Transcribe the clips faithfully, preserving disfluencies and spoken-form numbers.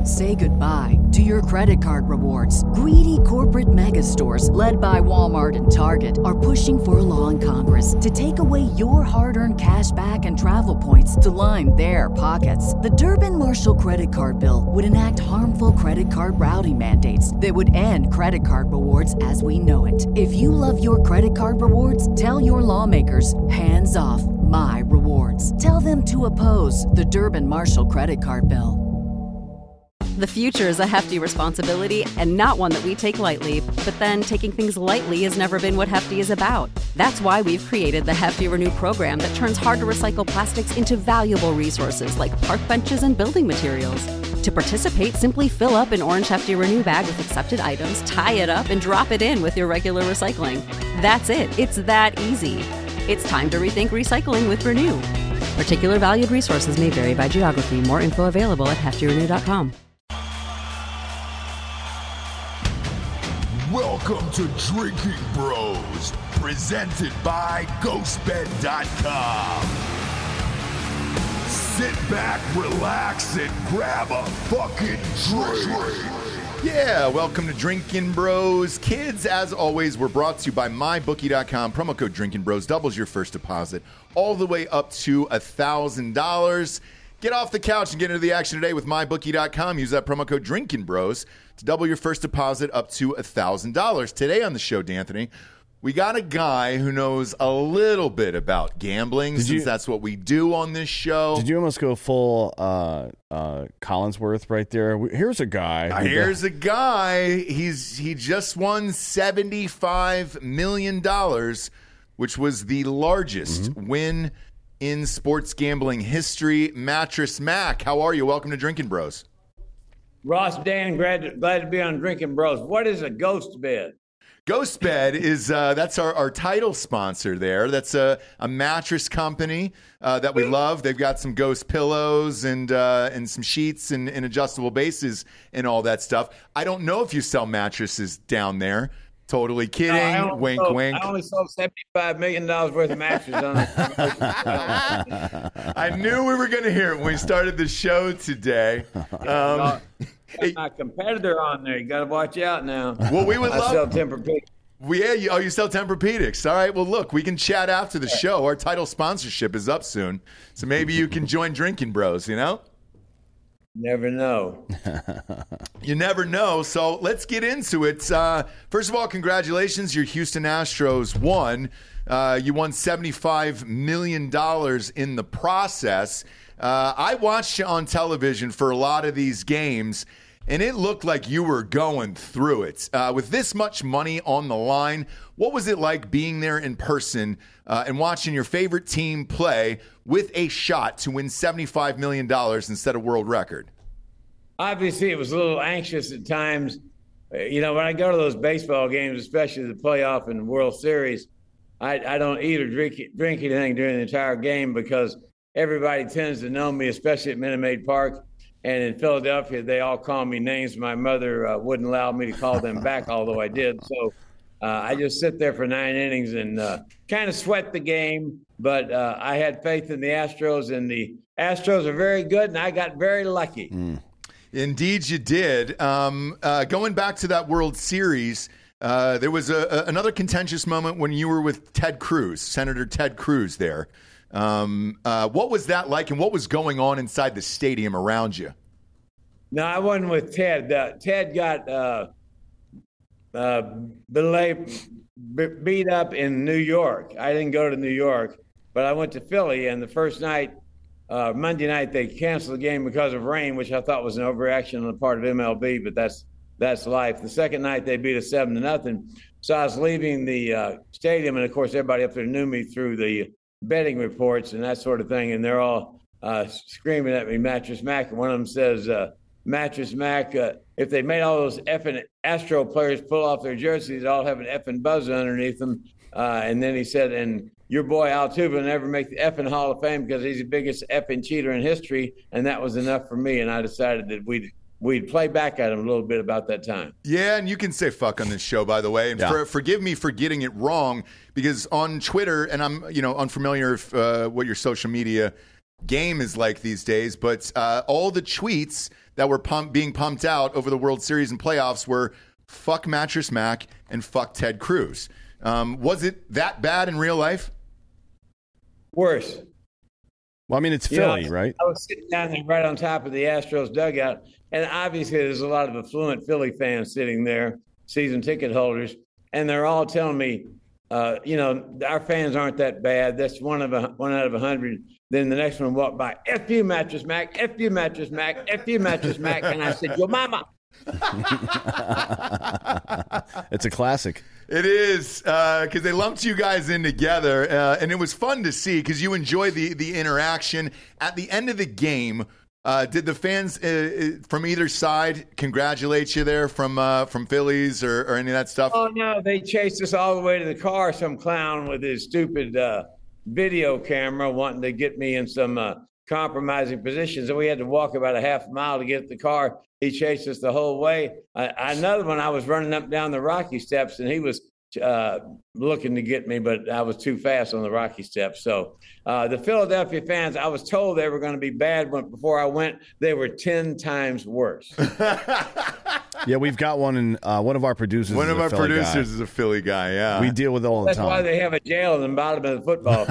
Say goodbye to your credit card rewards. Greedy corporate mega stores, led by Walmart and Target, are pushing for a law in Congress to take away your hard-earned cash back and travel points to line their pockets. The Durbin-Marshall credit card bill would enact harmful credit card routing mandates that would end credit card rewards as we know it. If you love your credit card rewards, tell your lawmakers, hands off my rewards. Tell them to oppose the Durbin-Marshall credit card bill. The future is a hefty responsibility and not one that we take lightly. But then taking things lightly has never been what Hefty is about. That's why we've created the Hefty Renew program that turns hard-to-recycle plastics into valuable resources like park benches and building materials. To participate, simply fill up an orange Hefty Renew bag with accepted items, tie it up, and drop it in with your regular recycling. That's it. It's that easy. It's time to rethink recycling with Renew. Particular valued resources may vary by geography. More info available at hefty renew dot com. Welcome to Drinking Bros, presented by ghost bed dot com. Sit back, relax, and grab a fucking drink. Yeah, welcome to Drinking Bros. Kids, as always, we're brought to you by my bookie dot com. Promo code Drinking Bros doubles your first deposit all the way up to one thousand dollars. Get off the couch and get into the action today with my bookie dot com. Use that promo code Drinking Bros to double your first deposit up to one thousand dollars. Today on the show, D'Anthony, we got a guy who knows a little bit about gambling, did since you, that's what we do on this show. Did you almost go full uh, uh, Collinsworth right there? Here's a guy. Here's a guy. He's He just won seventy-five million dollars, which was the largest mm-hmm. win in sports gambling history. Mattress Mac, how are you? Welcome to Drinking Bros. Ross, Dan, glad to, glad to be on Drinking Bros. What is a ghost bed? Ghost Bed is uh, that's our, our title sponsor there. That's a, a mattress company uh, that we love. They've got some ghost pillows and uh, and some sheets and, and adjustable bases and all that stuff. I don't know if you sell mattresses down there. Totally kidding. No, wink, sold, wink. I only sold seventy-five million dollars worth of mattresses on it. I knew we were going to hear it when we started the show today. Um, my competitor on there. You got to watch out now. Well, we would I love. sell Tempur-Pedic. Well, yeah, you, oh, you sell Tempur-Pedics. All right. Well, look, we can chat after the show. Our title sponsorship is up soon, so maybe you can join Drinking Bros. You know. Never know. You never know. So let's get into it. Uh, first of all, congratulations. Your Houston Astros won. Uh, you won seventy-five million dollars in the process. Uh, I watched you on television for a lot of these games, and it looked like you were going through it. Uh, with this much money on the line, what was it like being there in person uh, and watching your favorite team play with a shot to win seventy-five million dollars instead of world record? Obviously, it was a little anxious at times. You know, when I go to those baseball games, especially the playoff and World Series, I, I don't eat or drink, drink anything during the entire game because everybody tends to know me, especially at Minute Maid Park. And in Philadelphia, they all call me names my mother uh, wouldn't allow me to call them back, although I did. So uh, I just sit there for nine innings and uh, kind of sweat the game. But uh, I had faith in the Astros, and the Astros are very good, and I got very lucky. Mm. Indeed, you did. Um, uh, going back to that World Series, uh, there was a, a, another contentious moment when you were with Ted Cruz, Senator Ted Cruz there. Um, uh, what was that like, and what was going on inside the stadium around you? No, I wasn't with Ted. Uh, Ted got uh, uh, belay, b- beat up in New York. I didn't go to New York, but I went to Philly, and the first night, uh, Monday night, they canceled the game because of rain, which I thought was an overreaction on the part of M L B, but that's that's life. The second night, they beat us seven to nothing. So I was leaving the uh, stadium, and of course, everybody up there knew me through the betting reports and that sort of thing, and they're all uh, screaming at me, Mattress Mac. And one of them says, uh, Mattress Mac, uh, if they made all those effing Astro players pull off their jerseys, they'd all have an effing buzzer underneath them. Uh, and then he said, and your boy Altuve will never make the effing Hall of Fame because he's the biggest effing cheater in history. And that was enough for me. And I decided that we'd we'd play back at him a little bit about that time. Yeah, and you can say fuck on this show, by the way. And yeah. for, forgive me for getting it wrong, because on Twitter, and I'm you know unfamiliar with uh, what your social media game is like these days, but uh, all the tweets that were pump, being pumped out over the World Series and playoffs were fuck Mattress Mac and fuck Ted Cruz. Um, was it that bad in real life? Worse. Well, I mean, it's You Philly, know, right? I was sitting down there right on top of the Astros dugout, and obviously there's a lot of affluent Philly fans sitting there, season ticket holders, and they're all telling me, uh, you know, our fans aren't that bad. That's one of a, one out of a hundred. Then the next one walked by, F you, Mattress Mac, F you, Mattress Mac, F you, Mattress Mac, and I said, yo, mama. It's a classic. It is, because uh, they lumped you guys in together, uh, and it was fun to see because you enjoy the, the interaction. At the end of the game, uh, did the fans uh, from either side congratulate you there from uh, from Phillies or, or any of that stuff? Oh, no, they chased us all the way to the car, some clown with his stupid uh, video camera wanting to get me in some uh, compromising positions, and we had to walk about a half mile to get to the car. He chased us the whole way. Uh, another one, I was running up down the Rocky Steps, and he was uh, looking to get me, but I was too fast on the Rocky Steps. So uh, the Philadelphia fans, I was told they were going to be bad when before I went. They were ten times worse. Yeah, we've got one in uh, one of our producers. One is of a our Philly producers guy. is a Philly guy, yeah. We deal with it all the That's time. why they have a jail in the bottom of the football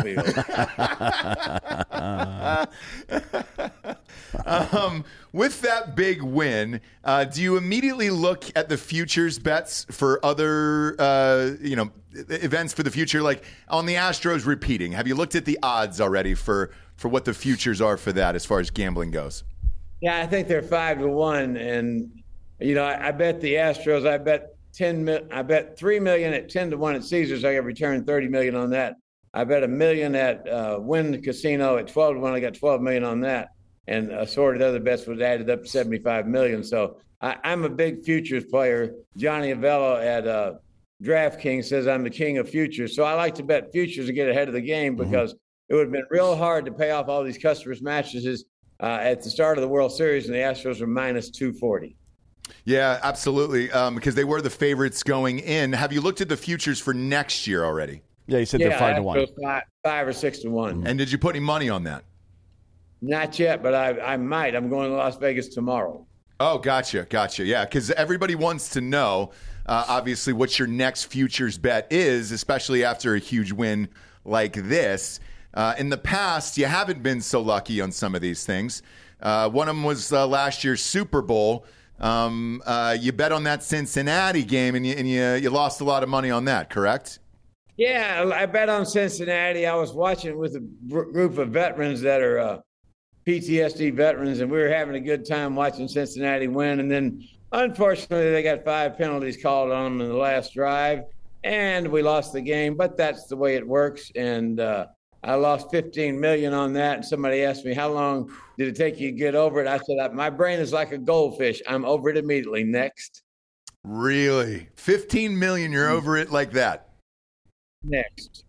field. um, with that big win, uh, do you immediately look at the futures bets for other, uh, you know, events for the future, like on the Astros repeating? Have you looked at the odds already for, for what the futures are for that as far as gambling goes? Yeah, I think they're five to one, and you know, I, I bet the Astros. I bet ten. I bet three million at ten to one at Caesars. I got returned thirty million on that. I bet a million at uh, Wynn Casino at twelve to one. I got twelve million on that, and assorted other bets was added up to seventy-five million. So I, I'm a big futures player. Johnny Avello at uh, DraftKings says I'm the king of futures. So I like to bet futures to get ahead of the game because mm-hmm. it would have been real hard to pay off all these customers' mattresses uh, at the start of the World Series, and the Astros were minus two forty. Yeah, absolutely, um, because they were the favorites going in. Have you looked at the futures for next year already? Yeah, you said yeah, they're five to one. Five, five or six to one. And did you put any money on that? Not yet, but I, I might. I'm going to Las Vegas tomorrow. Oh, gotcha, gotcha. Yeah, because everybody wants to know, uh, obviously, what your next futures bet is, especially after a huge win like this. Uh, in the past, you haven't been so lucky on some of these things. Uh, one of them was uh, last year's Super Bowl. Um, uh, you bet on that Cincinnati game, and you and you, you lost a lot of money on that, correct? Yeah, I bet on Cincinnati. I was watching with a gr- group of veterans that are uh, P T S D veterans, and we were having a good time watching Cincinnati win. And then, unfortunately, they got five penalties called on them in the last drive, and we lost the game. But that's the way it works. And uh, I lost fifteen million dollars on that. And somebody asked me, how long did it take you to get over it? I said, my brain is like a goldfish. I'm over it immediately. Next. Really? fifteen million dollars, you're over it like that? Next.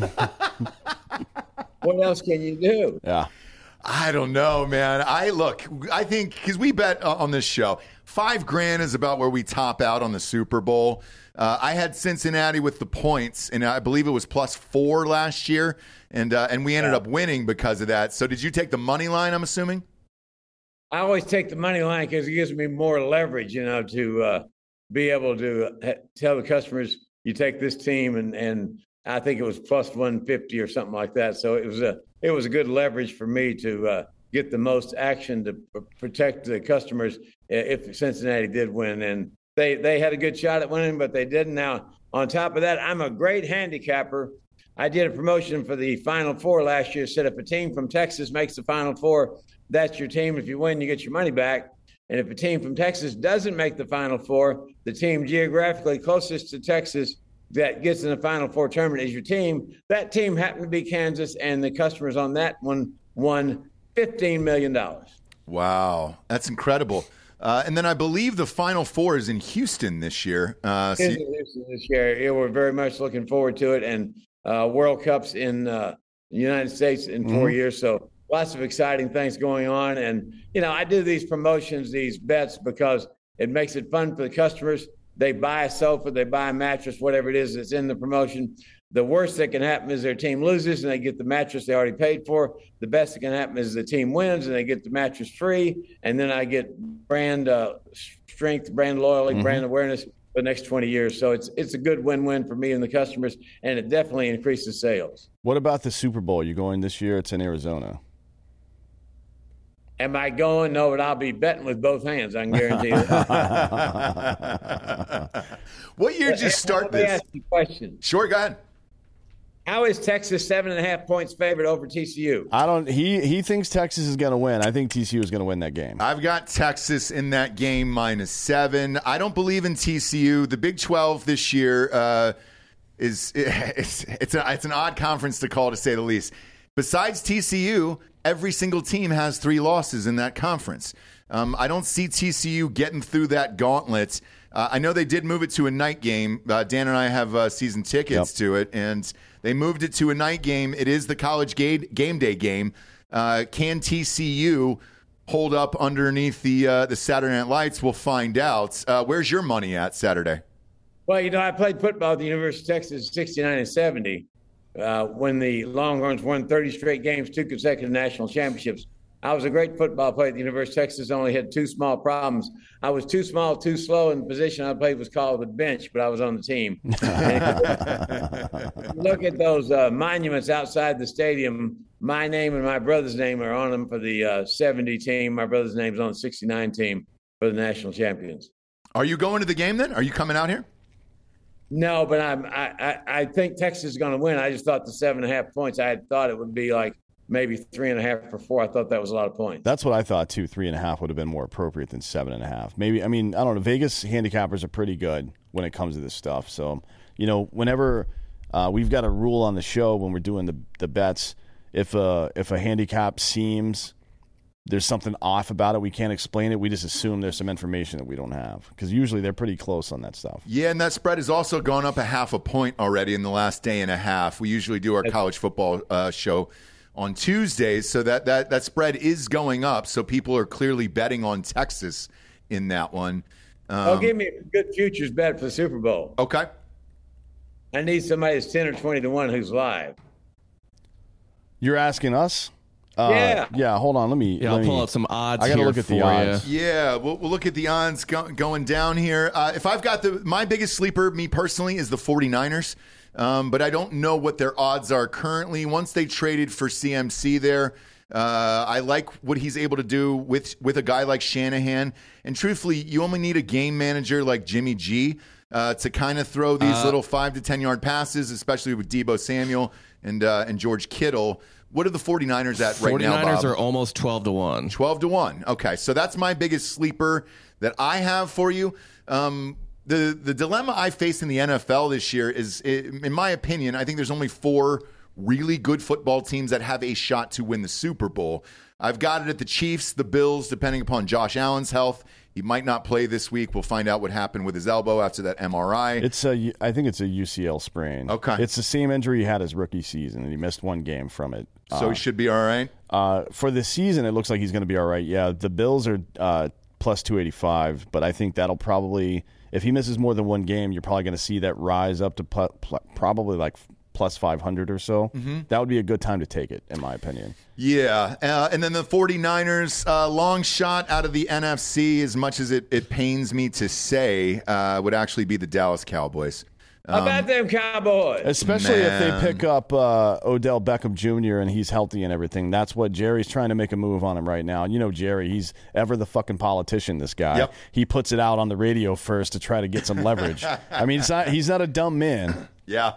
What else can you do? Yeah. I don't know, man. I look, I think, because we bet uh, on this show, five grand is about where we top out on the Super Bowl. Uh, I had Cincinnati with the points, and I believe it was plus four last year, and uh, and we ended yeah. up winning because of that. So did you take the money line, I'm assuming? I always take the money line because it gives me more leverage, you know, to uh, be able to uh, tell the customers, you take this team, and, and I think it was plus one fifty or something like that. So it was a it was a good leverage for me to uh, get the most action to p- protect the customers if Cincinnati did win. And they, they had a good shot at winning, but they didn't. Now, on top of that, I'm a great handicapper. I did a promotion for the Final Four last year. Said if a team from Texas makes the Final Four, that's your team. If you win, you get your money back. And if a team from Texas doesn't make the Final Four, the team geographically closest to Texas that gets in the Final Four tournament is your team. That team happened to be Kansas, and the customers on that one won fifteen million dollars. Wow, that's incredible. Uh, and then I believe the Final Four is in Houston this year. Uh, so you- this year, yeah, we're very much looking forward to it. And uh, World Cups in uh, the United States in four Mm-hmm. years. So lots of exciting things going on. And, you know, I do these promotions, these bets, because it makes it fun for the customers. they buy a sofa, they buy a mattress, whatever it is that's in the promotion. The worst that can happen is their team loses and they get the mattress they already paid for. The best that can happen is the team wins and they get the mattress free. And then I get brand uh, strength, brand loyalty, mm-hmm. brand awareness for the next twenty years. So it's it's a good win-win for me and the customers, and it definitely increases sales. What about the Super Bowl? You're going this year? It's in Arizona. Am I going? No, but I'll be betting with both hands. I can guarantee you that. What year did you start Let me this? ask you a question. Sure, go ahead. How is Texas seven and a half points favored over T C U? I don't. He he thinks Texas is going to win. I think T C U is going to win that game. I've got Texas in that game minus seven. I don't believe in T C U. The Big twelve this year uh, is it's it's, a, it's an odd conference to call, to say the least. Besides T C U, every single team has three losses in that conference. Um, I don't see T C U getting through that gauntlet. Uh, I know they did move it to a night game. Uh, Dan and I have uh, season tickets Yep. to it, and they moved it to a night game. It is the college game, game day game. Uh, can T C U hold up underneath the uh, the Saturday Night Lights? We'll find out. Uh, where's your money at Saturday? Well, you know, I played football at the University of Texas in sixty-nine and seventy uh, when the Longhorns won thirty straight games, two consecutive national championships. I was a great football player at the University of Texas, only had two small problems. I was too small, too slow, and the position I played was called the bench, but I was on the team. Look at those uh, monuments outside the stadium. My name and my brother's name are on them for the uh, seventy team. My brother's name's on the sixty-nine team for the national champions. Are you going to the game then? Are you coming out here? No, but I'm, I, I, I think Texas is going to win. I just thought the seven and a half points, I had thought it would be like maybe three and a half or four. I thought that was a lot of points. That's what I thought too. Three and a half would have been more appropriate than seven and a half. Maybe. I mean, I don't know. Vegas handicappers are pretty good when it comes to this stuff. So, you know, whenever uh, we've got a rule on the show when we're doing the the bets, if a if a handicap seems there's something off about it, we can't explain it. We just assume there's some information that we don't have, because usually they're pretty close on that stuff. Yeah, and that spread has also gone up a half a point already in the last day and a half. We usually do our college football uh, show on Tuesdays, so that, that, that spread is going up. So people are clearly betting on Texas in that one. Um, oh, give me a good futures bet for the Super Bowl. Okay. I need somebody that's ten or twenty to one who's live. You're asking us? Uh, yeah. Yeah, hold on. Let me. Yeah, let I'll me, pull up some odds I gotta here look at for the odds. you. Yeah, we'll, we'll look at the odds go, going down here. Uh, if I've got the my biggest sleeper, me personally, is the 49ers. Um, but I don't know what their odds are currently. Once they traded for C M C there, uh, I like what he's able to do with, with a guy like Shanahan. And truthfully, you only need a game manager like Jimmy G uh, to kind of throw these uh, little five to ten-yard passes, especially with Deebo Samuel and uh, and George Kittle. What are the 49ers at right now, Bob? 49ers are almost twelve to one. twelve to one. Okay, so that's my biggest sleeper that I have for you. Um The the dilemma I face in the N F L this year is, in my opinion, I think there's only four really good football teams that have a shot to win the Super Bowl. I've got it at the Chiefs, the Bills, depending upon Josh Allen's health. He might not play this week. We'll find out what happened with his elbow after that M R I. It's a, I think it's a U C L sprain. Okay. It's the same injury he had his rookie season, and he missed one game from it. So uh, he should be all right? Uh, for the season, it looks like he's going to be all right. Yeah, the Bills are uh, plus two eighty-five, but I think that'll probably, if he misses more than one game, you're probably going to see that rise up to pl- pl- probably like plus five hundred or so. Mm-hmm. That would be a good time to take it, in my opinion. Yeah, uh, and then the 49ers, uh, long shot out of the N F C, as much as it, it pains me to say, uh, would actually be the Dallas Cowboys. How about them Cowboys? Especially Man. if they pick up uh, Odell Beckham Junior and he's healthy and everything. That's what Jerry's trying to make a move on him right now. You know Jerry, he's ever the fucking politician, this guy. Yep. He puts it out on the radio first to try to get some leverage. I mean, it's not, he's not a dumb man. Yeah.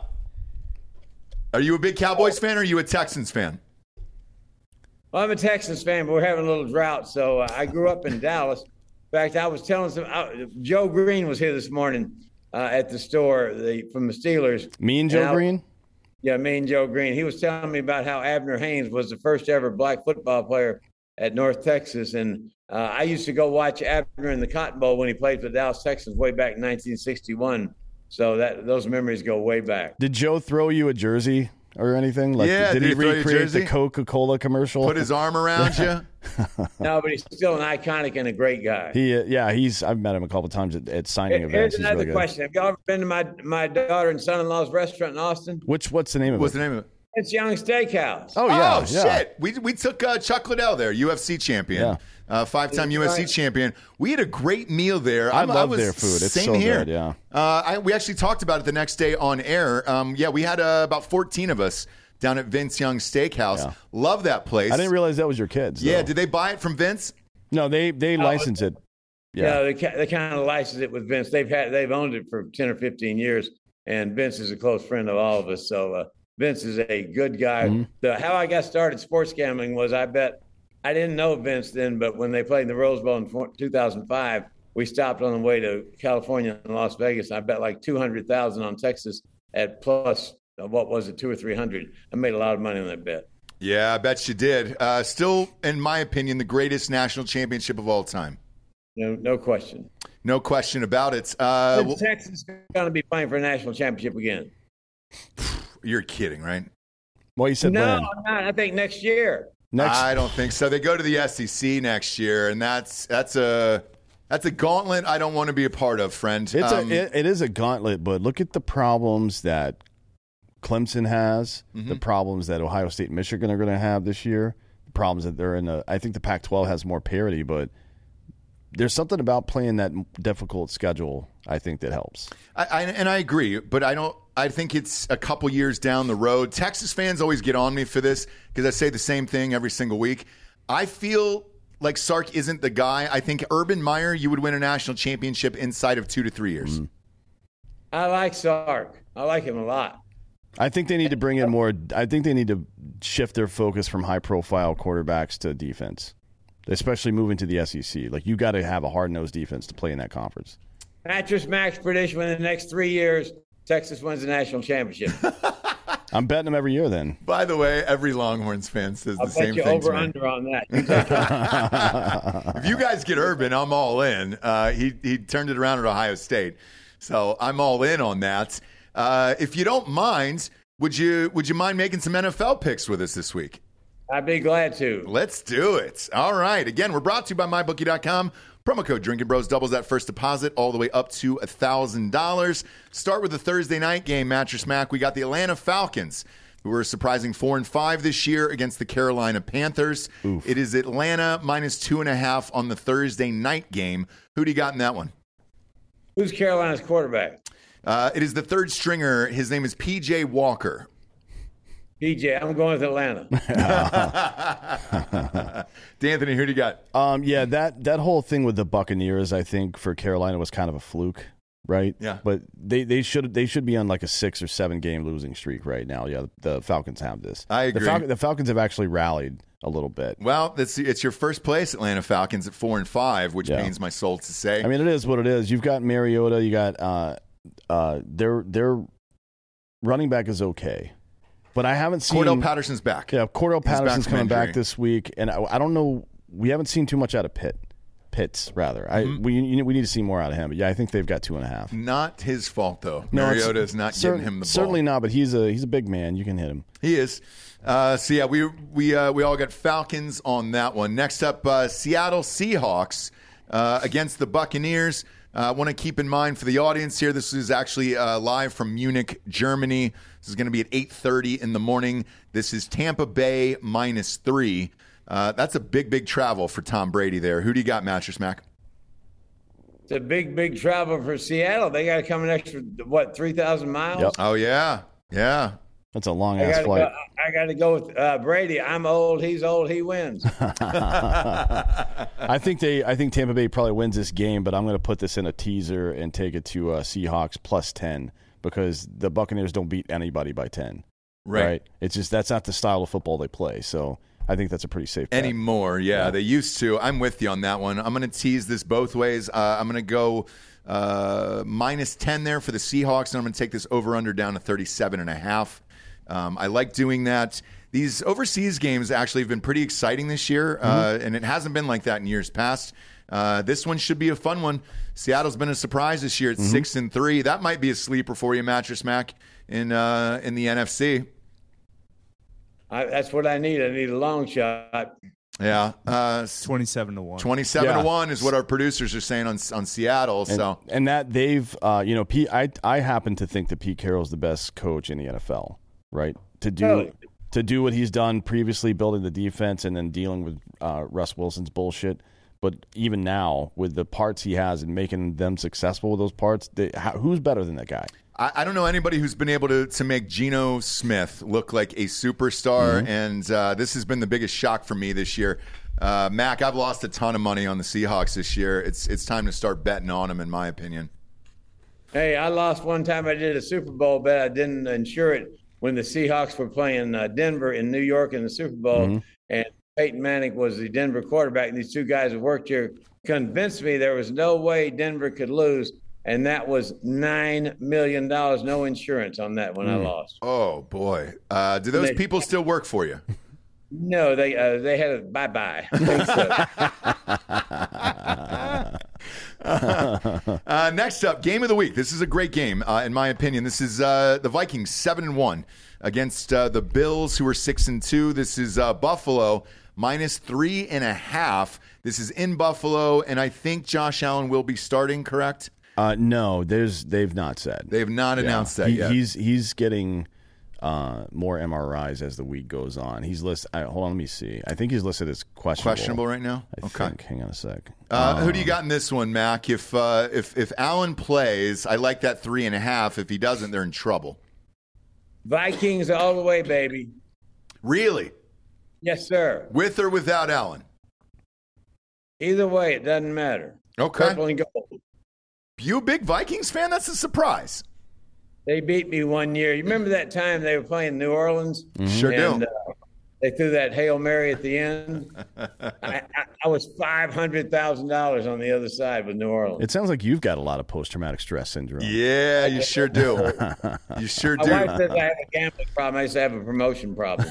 Are you a big Cowboys fan or are you a Texans fan? Well, I'm a Texans fan, but we're having a little drought. So uh, I grew up in Dallas. In fact, I was telling some uh, Joe Green was here this morning uh, at the store the, from the Steelers. Mean Joe I, Green? Yeah, mean Joe Green. He was telling me about how Abner Haynes was the first ever black football player at North Texas. And uh, I used to go watch Abner in the Cotton Bowl when he played for the Dallas Texans way back in nineteen sixty-one. So that those memories go way back. Did Joe throw you a jersey or anything? Like, Yeah, did did he he throw your recreate jersey? the Coca-Cola commercial? Put his arm around you? No, but he's still an iconic and a great guy. He, uh, yeah, he's. I've met him a couple times at, at signing Here- events. Here's He's another really good. question. Have y'all ever been to my, my daughter and son-in-law's restaurant in Austin? Which what's the name of What's it? the name of it? It's Young Steakhouse. Oh yeah, oh, yeah. shit. We, we took uh, Chuck Liddell there, U F C champion. Yeah. Uh, five-time U F C Right. champion. We had a great meal there. I I'm- love was, their food. It's same so here. good, yeah. Uh, I, we actually talked about it the next day on air. Um, yeah, we had uh, about fourteen of us down at Vince Young Steakhouse. Yeah. Love that place. I didn't realize that was your kids. Yeah, though. did they buy it from Vince? No, they they license it. Yeah, Yeah. they ca- they kind of licensed it with Vince. They've had they've owned it for ten or fifteen years, and Vince is a close friend of all of us. So uh, Vince is a good guy. Mm-hmm. The how I got started sports gambling was I bet I didn't know Vince then, but when they played in the Rose Bowl in four- two thousand five, we stopped on the way to California and Las Vegas. I bet like two hundred thousand on Texas at plus uh, what was it two or three hundred. I made a lot of money on that bet. Yeah, I bet you did. Uh, still, in my opinion, the greatest national championship of all time. No, no question. No question about it. Uh, Is well, Texas going to be playing for a national championship again? you're kidding, right? Well, you said No, when? I'm not. I think next year. Next. I don't think so. They go to the S E C next year, and that's that's a that's a gauntlet I don't want to be a part of, friend. It's Um, a it, it is a gauntlet, but look at the problems that Clemson has, Mm-hmm. the problems that Ohio State and Michigan are going to have this year, the problems that they're in. A, I think the Pac twelve has more parity, but there's something about playing that difficult schedule. I think that helps. I, I, and I agree, but I don't. I think it's a couple years down the road. Texas fans always get on me for this because I say the same thing every single week. I feel like Sark isn't the guy. I think Urban Meyer, you would win a national championship inside of two to three years. Mm. I like Sark. I like him a lot. I think they need to bring in more. I think they need to shift their focus from high-profile quarterbacks to defense, especially moving to the S E C. Like, you got to have a hard-nosed defense to play in that conference. Mattress Max prediction in the next three years, Texas wins the national championship. I'm betting them every year. Then By the way, every Longhorns fan says I'll the same bet you thing over to me. under on that. If you guys get Urban, I'm all in. Uh, he he turned it around at Ohio State, so I'm all in on that. Uh, if you don't mind, would you would you mind making some N F L picks with us this week? I'd be glad to. Let's do it. All right. Again, we're brought to you by my bookie dot com. Promo code Drinking Bros doubles that first deposit all the way up to one thousand dollars. Start with the Thursday night game, Mattress Mac. We got the Atlanta Falcons, who are surprising four and five this year against the Carolina Panthers. Oof. It is Atlanta minus two and a half on the Thursday night game. Who do you got in that one? Who's Carolina's quarterback? Uh, it is the third stringer. His name is P J Walker. P J. I'm going with Atlanta. D'Anthony, who do you got? Um, yeah, that that whole thing with the Buccaneers, I think for Carolina was kind of a fluke, right? Yeah. But they, they should they should be on like a six or seven game losing streak right now. Yeah, the Falcons have this. I agree. The, Fal- the Falcons have actually rallied a little bit. Well, it's, it's your first place, Atlanta Falcons, at four and five, which Yeah. pains my soul to say. I mean, it is what it is. You've got Mariota. You got uh, uh, their their running back is okay, but I haven't seen Cordell Patterson's back. Yeah, Cordell He's back Patterson's from coming injury. back this week, and I, I don't know. We haven't seen too much out of Pitt. Pitts, rather. I Mm-hmm. we you know, we need to see more out of him. But yeah, I think they've got two and a half. Not his fault, though. No, it's- Mariota is not cer- getting him the ball. Certainly not, but he's a he's a big man. You can hit him. He is. Uh, so, yeah, we we uh, we all got Falcons on that one. Next up, uh, Seattle Seahawks uh, against the Buccaneers. I uh, want to keep in mind for the audience here, this is actually uh, live from Munich, Germany. This is going to be at eight thirty in the morning. This is Tampa Bay minus three. Uh, that's a big, big travel for Tom Brady there. Who do you got, Mattress Mac? It's a big, big travel for Seattle. They got to come an extra, what, three thousand miles? Yep. Oh, yeah. Yeah. That's a long I ass got to flight. go, I got to go with uh, Brady. I'm old. He's old. He wins. I think they I think Tampa Bay probably wins this game, but I'm going to put this in a teaser and take it to uh, Seahawks plus ten because the Buccaneers don't beat anybody by ten. Right. It's just that's not the style of football they play. So I think that's a pretty safe bet. Anymore, yeah, Yeah. they used to. I'm with you on that one. I'm going to tease this both ways. Uh, I'm going to go uh, minus ten there for the Seahawks, and I'm going to take this over-under down to thirty-seven and a half. Um, I like doing that. These overseas games actually have been pretty exciting this year, uh, and it hasn't been like that in years past. Uh, this one should be a fun one. Seattle's been a surprise this year at six and three. That might be a sleeper for you, Mattress Mac, in uh, in the N F C. I, that's what I need. I need a long shot. Yeah, uh, twenty-seven to one. Twenty-seven Yeah. to one is what our producers are saying on on Seattle. And, so and that they've, uh, you know, Pete. I I happen to think that Pete Carroll's the best coach in the N F L, right? To do Really? to do what he's done previously, building the defense and then dealing with uh, Russ Wilson's bullshit. But even now, with the parts he has and making them successful with those parts, they, how, who's better than that guy? I, I don't know anybody who's been able to to make Geno Smith look like a superstar, Mm-hmm. and uh, this has been the biggest shock for me this year. Uh, Mac, I've lost a ton of money on the Seahawks this year. It's it's time to start betting on them, in my opinion. Hey, I lost one time. I did a Super Bowl bet. I didn't insure it when the Seahawks were playing uh, Denver in New York in the Super Bowl, Mm-hmm. and Peyton Manning was the Denver quarterback. And these two guys who worked here convinced me there was no way Denver could lose, and that was nine million dollars. No insurance on that when Mm. I lost. Oh boy, uh, do those They- people still work for you? No, they uh, they had a bye bye. Uh, next up, game of the week. This is a great game, uh, in my opinion. This is uh, the Vikings seven and one against uh, the Bills, who are six and two. This is uh, Buffalo minus three and a half. This is in Buffalo, and I think Josh Allen will be starting. Correct? Uh, no, there's they've not said. They have not announced that He- yet. He's he's getting uh, more M R Is as the week goes on. He's listed. I, hold on, let me see. I think he's listed as questionable. questionable right now. I think. Hang on a sec. Uh, who do you got in this one, Mac? If uh, if if Allen plays, I like that three and a half. If he doesn't, they're in trouble. Vikings all the way, baby. Really, Yes, sir. with or without Allen? Either way, it doesn't matter. Okay. Purple and gold. You a big Vikings fan? That's a surprise. They beat me one year. You remember that time they were playing New Orleans? Sure and, do. Uh, they threw that Hail Mary at the end. I, I, I was five hundred thousand dollars on the other side with New Orleans. It sounds like you've got a lot of post-traumatic stress syndrome. Yeah, you sure do. You sure My do. wife says I have a gambling problem. I used to have a promotion problem.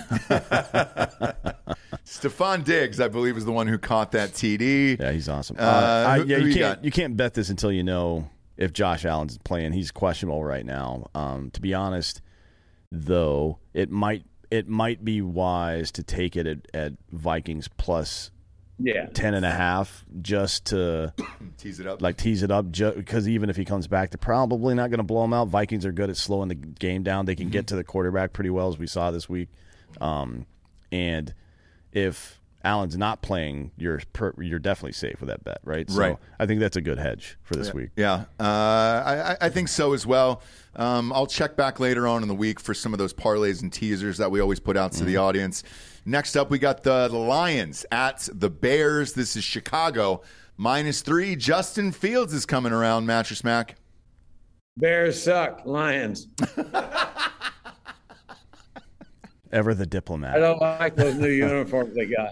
Stephon Diggs, I believe, is the one who caught that T D. Yeah, he's awesome. Uh, Uh, I, who- yeah, who you you can't got? you can't bet this until you know if Josh Allen's playing. He's questionable right now. Um, to be honest, though, it might it might be wise to take it at, at Vikings plus Yeah. ten and a half just to Tease it up. like tease it up. Because even if he comes back, they're probably not going to blow him out. Vikings are good at slowing the game down. They can get to the quarterback pretty well, as we saw this week. Um, and if Allen's not playing, you're per, you're definitely safe with that bet, right? So Right. I think that's a good hedge for this week. Yeah, uh, I, I think so as well. Um, I'll check back later on in the week for some of those parlays and teasers that we always put out to the audience. Next up, we got the, the Lions at the Bears. This is Chicago, minus three. Justin Fields is coming around, Mattress Mac. Bears suck. Lions. Ever the I diplomat. don't like those new uniforms they got.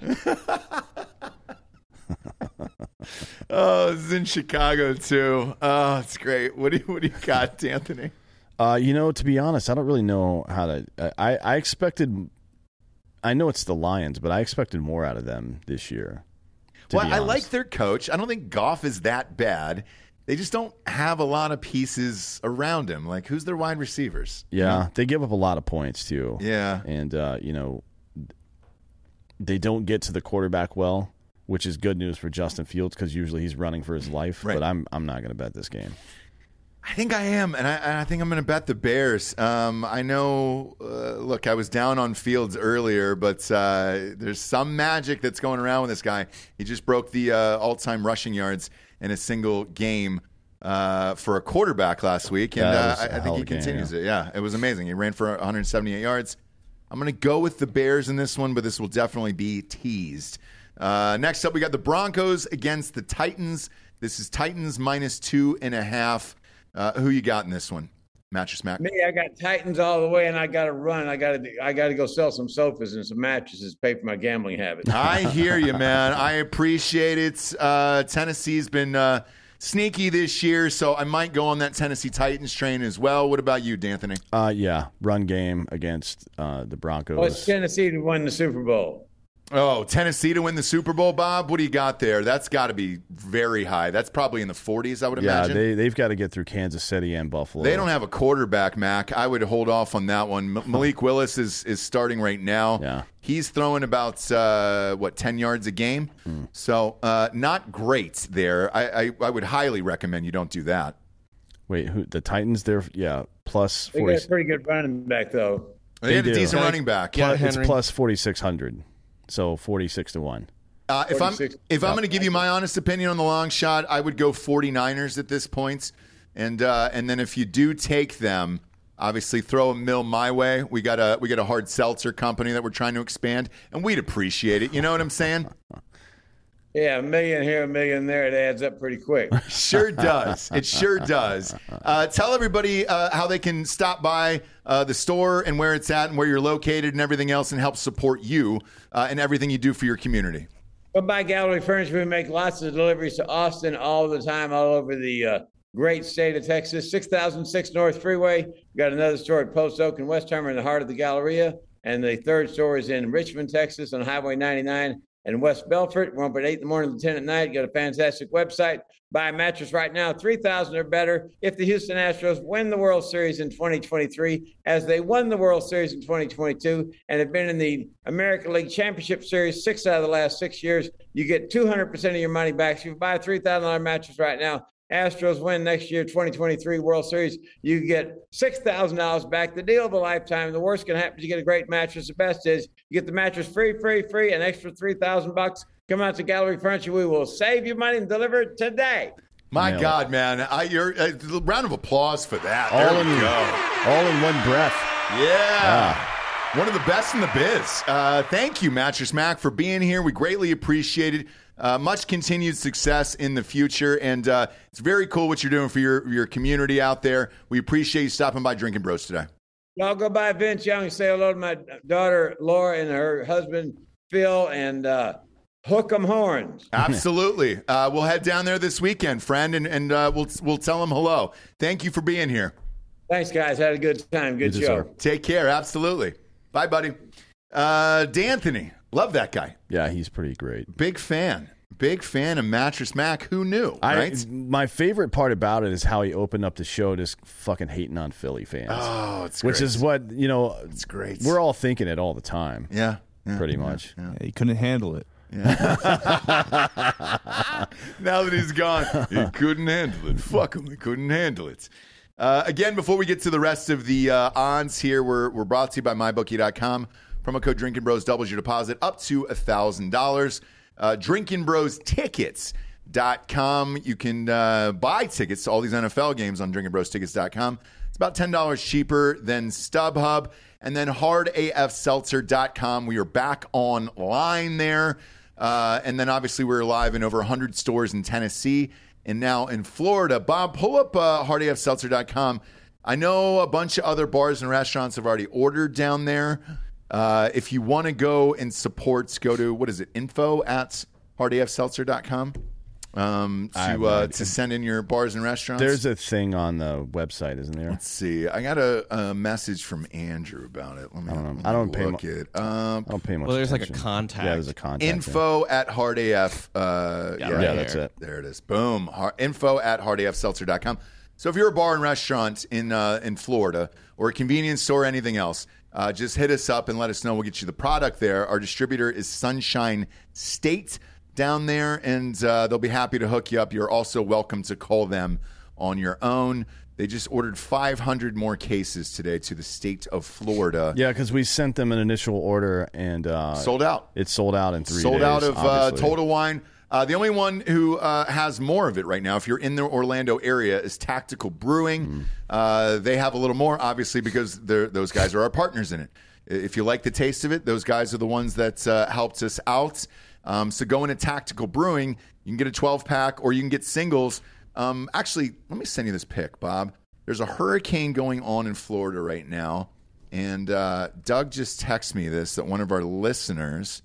Oh, this is in Chicago, too. Oh, it's great. What do you, what do you got, Anthony? Uh, you know, to be honest, I don't really know how to. I, I expected. I know it's the Lions, but I expected more out of them this year. to Well, be I honest. like their coach. I don't think Goff is that bad. They just don't have a lot of pieces around him. Like, who's their wide receivers? Yeah, they give up a lot of points too. Yeah. and uh, you know, they don't get to the quarterback well, which is good news for Justin Fields because usually he's running for his life. Right. But I'm I'm not going to bet this game. I think I am, and I, and I think I'm going to bet the Bears. Um, I know, uh, look, I was down on Fields earlier, but uh, there's some magic that's going around with this guy. He just broke the uh, all-time rushing yards in a single game uh, for a quarterback last week, and That uh, was a I, I hell think of he a game, continues yeah. it. Yeah, it was amazing. He ran for one hundred seventy-eight yards. I'm going to go with the Bears in this one, but this will definitely be teased. Uh, next up, we got the Broncos against the Titans. This is Titans minus two and a half. Uh, who you got in this one, Mattress Mac? Me, I got Titans all the way, and I got to run. I got to. I got to go sell some sofas and some mattresses, pay for my gambling habit. I hear you, man. I appreciate it. Uh, Tennessee's been uh, sneaky this year, so I might go on that Tennessee Titans train as well. What about you, D'Anthony? Uh, yeah, run game against uh, the Broncos. What's Tennessee to win the Super Bowl? Oh, Tennessee to win the Super Bowl, Bob? What do you got there? That's got to be very high. That's probably in the forties, I would yeah, imagine. they, they've got to get through Kansas City and Buffalo. They don't have a quarterback, Mac. I would hold off on that one. M- Malik Willis is, is starting right now. Yeah. He's throwing about, uh, what, ten yards a game? Hmm. So uh, not great there. I, I, I would highly recommend you don't do that. Wait, who the Titans? They're, yeah, plus They forty. got a pretty good running back, though. They, They had a do. decent Yeah. running back. Yeah. Plus, it's Henry. plus forty-six hundred. So forty-six to one. Uh, if I'm forty-six. if I'm going to give you my honest opinion on the long shot, I would go 49ers at this point. And uh, and then if you do take them, obviously throw a mill my way. We got a we got a hard seltzer company that we're trying to expand, and we'd appreciate it. You know what I'm saying? Yeah, a million here, a million there. It adds up pretty quick. Sure does. It sure does. Uh, tell everybody uh, how they can stop by uh, the store and where it's at and where you're located and everything else, and help support you uh, and everything you do for your community. Come by Gallery Furniture. We make lots of deliveries to Austin all the time, all over the uh, great state of Texas. six thousand six North Freeway. We got another store at Post Oak and West Termer in the heart of the Galleria. And the third store is in Richmond, Texas on Highway ninety-nine and West Belfort. We're open at eight in the morning to ten at night. Got a fantastic website. Buy a mattress right now, three thousand dollars or better if the Houston Astros win the World Series in twenty twenty-three, as they won the World Series in twenty twenty-two and have been in the American League Championship Series six out of the last six years. You get two hundred percent of your money back. So if you buy a three thousand dollars mattress right now, Astros win next year, twenty twenty-three World Series, you get six thousand dollars back. The deal of a lifetime. The worst can happen is you get a great mattress. The best is you get the mattress free, free, free, an extra three thousand bucks. Come out to Gallery Furniture. We will save you money and deliver it today. My Nailed God, man. I, you're, a round of applause for that. All There in, we go. all in one breath. Yeah. One of the best in the biz. Uh, thank you, Mattress Mac, for being here. We greatly appreciate it. Uh, much continued success in the future. And uh, it's very cool what you're doing for your, your community out there. We appreciate you stopping by Drinking Bros today. Y'all go by Vince Young and say hello to my daughter, Laura, and her husband, Phil, and uh, hook 'em horns. Absolutely. Uh, we'll head down there this weekend, friend, and, and uh, we'll, we'll tell them hello. Thank you for being here. Thanks, guys. Had a good time. Good You too, show. sir. Take care. Absolutely. Bye, buddy. Uh, D'Anthony. Love that guy. Yeah, he's pretty great. Big fan. Big fan of Mattress Mac. Who knew, I, right? My favorite part about it is how he opened up the show just fucking hating on Philly fans. Oh, it's Which great. is what, you know, It's great. we're all thinking it all the time. Yeah. yeah, Pretty yeah, much. yeah. He couldn't handle it. Now that he's gone, he couldn't handle it. Fuck him. He couldn't handle it. Uh, again, before we get to the rest of the uh, odds here, we're, we're brought to you by my bookie dot com. Promo code Drinking Bros doubles your deposit up to one thousand dollars. Uh, Drinking Bros Tickets dot com. You can uh, buy tickets to all these N F L games on Drinking Bros Tickets dot com. It's about ten dollars cheaper than StubHub. And then Hard A F Seltzer dot com. We are back online there. Uh, and then obviously we're live in over one hundred stores in Tennessee and now in Florida. Bob, pull up uh, Hard A F Seltzer dot com. I know a bunch of other bars and restaurants have already ordered down there. Uh, if you want to go and support, go to, what is it, info at Hard A F Seltzer dot com um, I have to, no uh, idea. to send in your bars and rrestaurants. There's a thing on the website, isn't there? Let's see. I got a, a message from Andrew about it. Let me, I don't know. let me I don't pay look mu- it. Um, I don't pay much Well, there's like a attention. contact. Yeah, there's a contact. info at Hard A F. Uh, Yeah, yeah, right Yeah, that's here. it. There it is. Boom. Har- info at Hard A F Seltzer dot com. So if you're a bar and restaurant in uh, in Florida or a convenience store or anything else, uh, just hit us up and let us know. We'll get you the product there. Our distributor is Sunshine State down there, and uh, they'll be happy to hook you up. You're also welcome to call them on your own. They just ordered five hundred more cases today to the state of Florida. Yeah, because we sent them an initial order and uh, Sold out. It sold out in three Sold days. out of uh, obviously. Total Wine. Uh, the only one who uh, has more of it right now, if you're in the Orlando area, is Tactical Brewing. Mm. Uh, they have a little more, obviously, because they're- those guys are our partners in it. If you like the taste of it, those guys are the ones that uh, helped us out. Um, so go into Tactical Brewing. You can get a twelve-pack or you can get singles. Um, actually, let me send you this pic, Bob. There's a hurricane going on in Florida right now. And uh, Doug just texted me this, that one of our listeners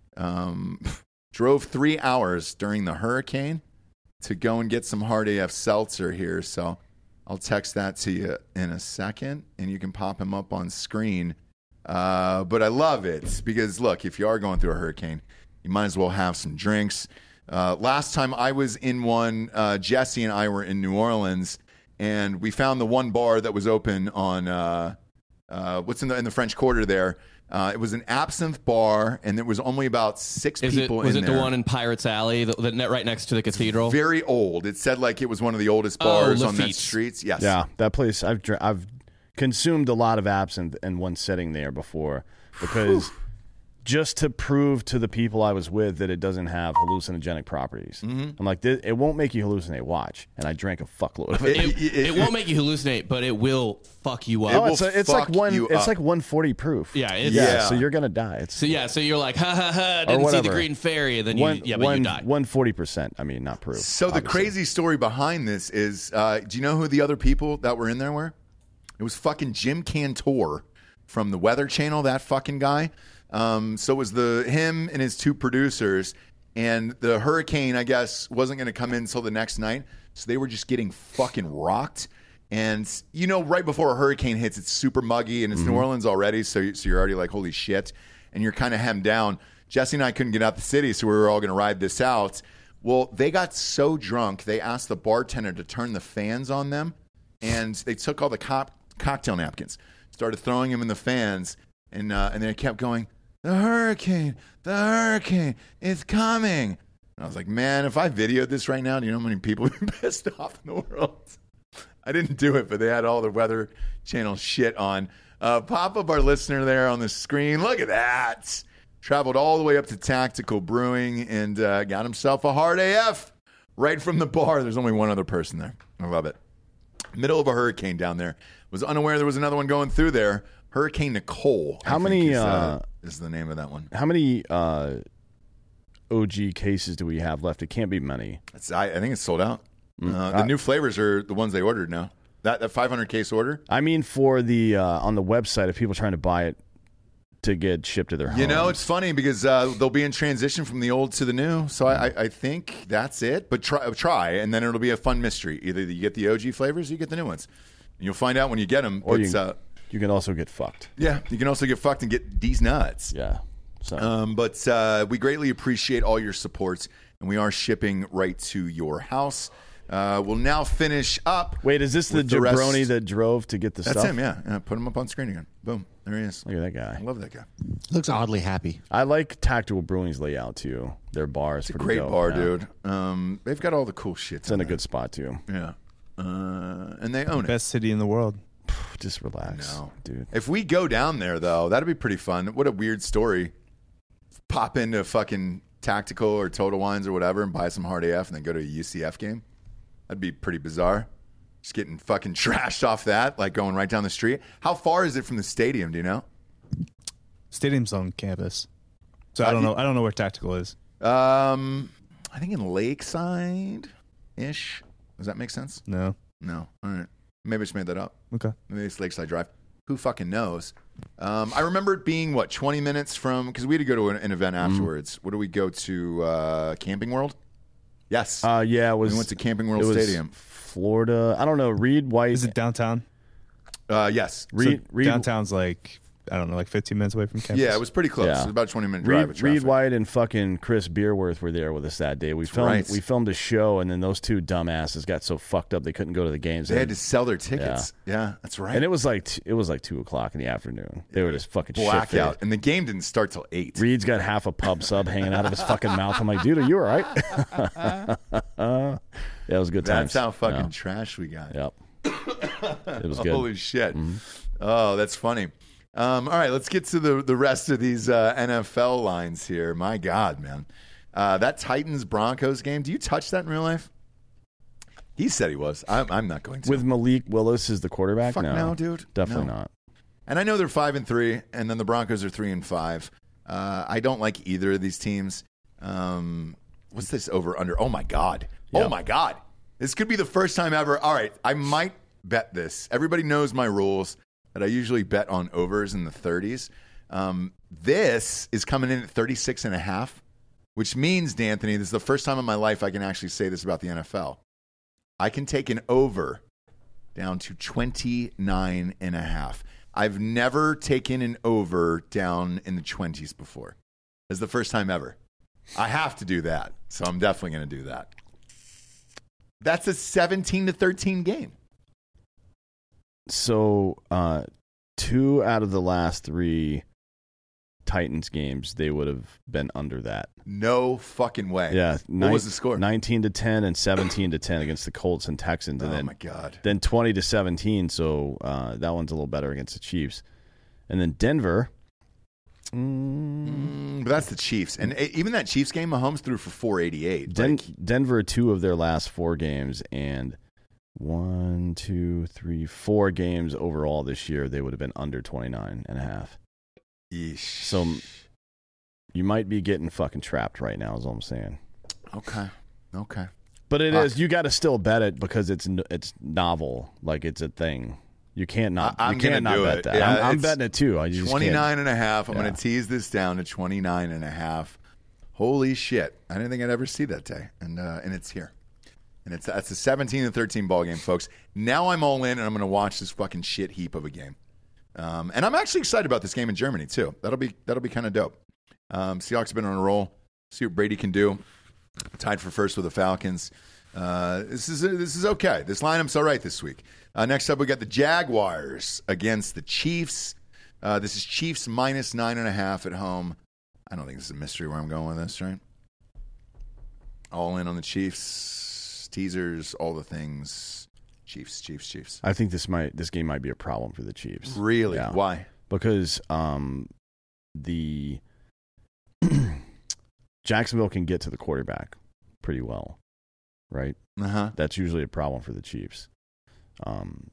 um, drove three hours during the hurricane to go and get some Hard A F Seltzer here. So I'll text that to you in a second, and you can pop him up on screen. Uh, but I love it because, look, if you are going through a hurricane, you might as well have some drinks. Uh, last time I was in one, uh, Jesse and I were in New Orleans, and we found the one bar that was open on uh, uh, what's in the in the French Quarter there. Uh, it was an absinthe bar, and there was only about six Is people it, was in it there. the one in Pirates Alley, the, the net right next to the cathedral? Very old. It said like it was one of the oldest Oh, bars on that Lafitte's. streets. Yes. Yeah, that place. I've dr- I've consumed a lot of absinthe in one setting there before because just to prove to the people I was with that it doesn't have hallucinogenic properties. Mm-hmm. I'm like, it won't make you hallucinate. Watch, and I drank a fuckload of it. It, it, it won't make you hallucinate, but it will fuck you up. oh, will it's, a, it's like fuck one. you It's up. like one forty proof. Yeah, it's- yeah, Yeah. So you're gonna die. It's So yeah, so you're like, ha ha ha, Or didn't see the whatever. green fairy, and then you, one, yeah, but one, you die. one forty percent. I mean, not proof. So the obviously. crazy story behind this is, uh, do you know who the other people that were in there were? It was fucking Jim Cantor from the Weather Channel. That fucking guy. Um, so it was the him and his two producers, and the hurricane, I guess, wasn't going to come in until the next night. So they were just getting fucking rocked. And you know, right before a hurricane hits, it's super muggy, and it's New Orleans already. So, so you're already like, holy shit, and you're kind of hemmed down. Jesse and I couldn't get out the city, so we were all going to ride this out. Well, they got so drunk, they asked the bartender to turn the fans on them, and they took all the cop- cocktail napkins, started throwing them in the fans, and uh, and they kept going, the hurricane, the hurricane, it's coming. And I was like, man, if I videoed this right now, do you know how many people would be pissed off in the world? I didn't do it, but they had all the Weather Channel shit on. Uh, pop up our listener there on the screen. Look at that. Traveled all the way up to Tactical Brewing and uh, got himself a hard A F right from the bar. There's only one other person there. I love it. Middle of a hurricane down there. Was unaware there was another one going through there. Hurricane Nicole. I How think many, is, uh, uh, is the name of that one? How many uh, O G cases do we have left? It can't be many. It's, I, I think it's sold out. Uh, the new flavors are the ones they ordered now. That that five hundred case order. I mean, for the uh, on the website, if people are trying to buy it to get shipped to their home. You know, it's funny because uh, they'll be in transition from the old to the new. So I, I, I think that's it. But try, try, and then it'll be a fun mystery. Either you get the O G flavors or you get the new ones. And you'll find out when you get them. or But, you, uh, you can also get fucked. yeah, you can also get fucked and get these nuts. Yeah. So Um, but uh, we greatly appreciate all your support, and we are shipping right to your house. Uh, we'll now finish up. wait, is this the with the rest- jabroni that drove to get the That's stuff? him, yeah. yeah. Put him up on screen again. Boom. There he is. Look at that guy. I love that guy. Looks oddly happy. I like Tactical Brewing's layout too. Their bar is It's a pretty great dope, bar, yeah. dude. Um, they've got all the cool shit. It's in a good spot too. Yeah. Uh, and they own it. Best city in the world. Just relax, No. dude. If we go down there, though, that'd be pretty fun. What a weird story. Pop into fucking Tactical or Total Wines or whatever and buy some hard A F and then go to a U C F game. That'd be pretty bizarre. Just getting fucking trashed off that, like going right down the street. How far is it from the stadium, do you know? Stadium's on campus. So Uh, I don't you- know. I don't know where Tactical is. Um, I think in Lakeside-ish. Does that make sense? No. No. All right. Maybe I just made that up. Okay. Maybe it's Lakeside Drive. Who fucking knows? Um, I remember it being, what, twenty minutes from... Because we had to go to an, an event afterwards. What do we go to? Uh, Camping World? Yes. Uh, yeah, it was. we went to Camping World it was Stadium. Florida. I don't know. Reed White. Is it downtown? Uh, yes. Reed, So Reed, downtown's like, I don't know, like fifteen minutes away from campus. Yeah, it was pretty close. Yeah. It was about a twenty-minute drive with Reed, Reed traffic. White and fucking Chris Beerworth were there with us that day. We filmed. right. We filmed a show, and then those two dumbasses got so fucked up they couldn't go to the games. They had to sell their tickets. Yeah, that's right. and it was like t- it was like two o'clock in the afternoon. They were just fucking blackout. shit-faced. And the game didn't start till eight. Reed's got half a pub sub hanging out of his fucking mouth. I'm like, dude, are you all right? yeah, it was good times. That's how fucking Yeah. trash we got. Yep. It was good. Holy shit. Oh, that's funny. Um, all right, let's get to the, the rest of these uh, N F L lines here. My God, man. Uh, that Titans-Broncos game, do you touch that in real life? He said he was. I'm, I'm not going to. With Malik Willis as the quarterback? Fuck no, no, dude. Definitely No. not. And I know they're five and three, and then the Broncos are three and five. Uh, I don't like either of these teams. Um, what's this over under? Oh my God! Oh Yeah. my God! This could be the first time ever. All right, I might bet this. Everybody knows my rules that I usually bet on overs in the thirties. Um, this is coming in at thirty-six and a half, which means, D'Anthony, this is the first time in my life I can actually say this about the N F L. I can take an over down to twenty-nine and a half. I've never taken an over down in the twenties before. It's the first time ever. I have to do that, so I'm definitely going to do that. That's a seventeen to thirteen game. So, uh, two out of the last three Titans games, they would have been under that. No fucking way. Yeah. What ni- was the score? nineteen to ten and seventeen to ten against the Colts and Texans. And Oh, then, my God. Then twenty to seventeen, so uh, that one's a little better against the Chiefs. And then Denver. Mm, Mm, but that's the Chiefs. And uh, even that Chiefs game, Mahomes threw for four eighty-eight. Den- Like, Denver, two of their last four games, and one, two, three, four games overall this year, they would have been under twenty-nine and a half. yeesh. So you might be getting fucking trapped right now, is all I'm saying. Okay. Okay. But it Uh, is, you got to still bet it because it's n- it's novel, like it's a thing. You can't not. I- I'm you can't gonna not do bet it. that. Yeah, I'm, I'm it's betting it too. I just can't. twenty-nine and a half. I'm Yeah. going to tease this down to twenty-nine and a half. Holy shit. I didn't think I'd ever see that day. And uh, and it's here. And it's that's a seventeen to thirteen ball game, folks. Now I'm all in and I'm going to watch this fucking shit heap of a game. Um, and I'm actually excited about this game in Germany too. That'll be that'll be kind of dope. Um, Seahawks have been on a roll. See what Brady can do. Tied for first with the Falcons. Uh, this is this is okay. This lineup's all right this week. Uh, next up, we got the Jaguars against the Chiefs. Uh, this is Chiefs minus nine and a half at home. I don't think this is a mystery where I'm going with this, right? All in on the Chiefs, teasers, all the things. Chiefs, Chiefs, Chiefs. I think this might this game might be a problem for the Chiefs. Really? Yeah. Why? Because um, the Jacksonville can get to the quarterback pretty well, right? Uh huh. That's usually a problem for the Chiefs. Um,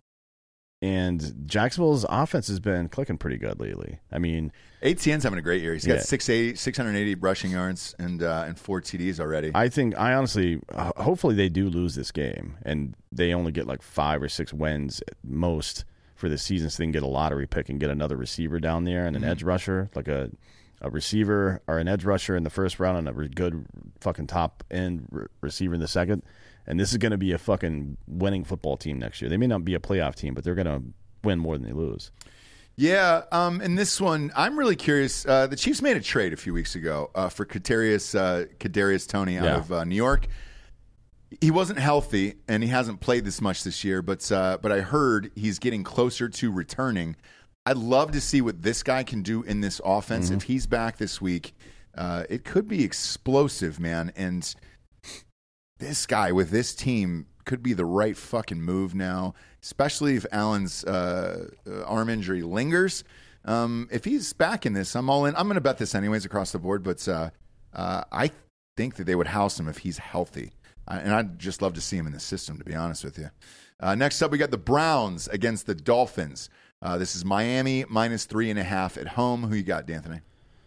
and Jacksonville's offense has been clicking pretty good lately. I mean, A T N's having a great year. He's got Yeah. six eighty, six hundred eighty rushing yards and uh, and four T Ds already. I think I honestly, uh, hopefully they do lose this game and they only get like five or six wins at most for the season, so they can get a lottery pick and get another receiver down there and an Mm-hmm. edge rusher, like a a receiver or an edge rusher in the first round and a re- good fucking top end re- receiver in the second. And this is going to be a fucking winning football team next year. They may not be a playoff team, but they're going to win more than they lose. Yeah, um, and this one, I'm really curious. Uh, the Chiefs made a trade a few weeks ago uh, for Kadarius, uh, Kadarius Toney out Yeah. of uh, New York. He wasn't healthy, and he hasn't played this much this year, but uh, but I heard he's getting closer to returning. I'd love to see what this guy can do in this offense. Mm-hmm. If he's back this week, uh, it could be explosive, man. And this guy with this team could be the right fucking move now, especially if Allen's uh, uh, arm injury lingers. Um, if he's back in this, I'm all in. I'm going to bet this anyways across the board, but uh, uh, I think that they would house him if he's healthy. Uh, and I'd just love to see him in the system, to be honest with you. Uh, next up, we got the Browns against the Dolphins. Uh, this is Miami minus three and a half at home. Who you got, D'Anthony?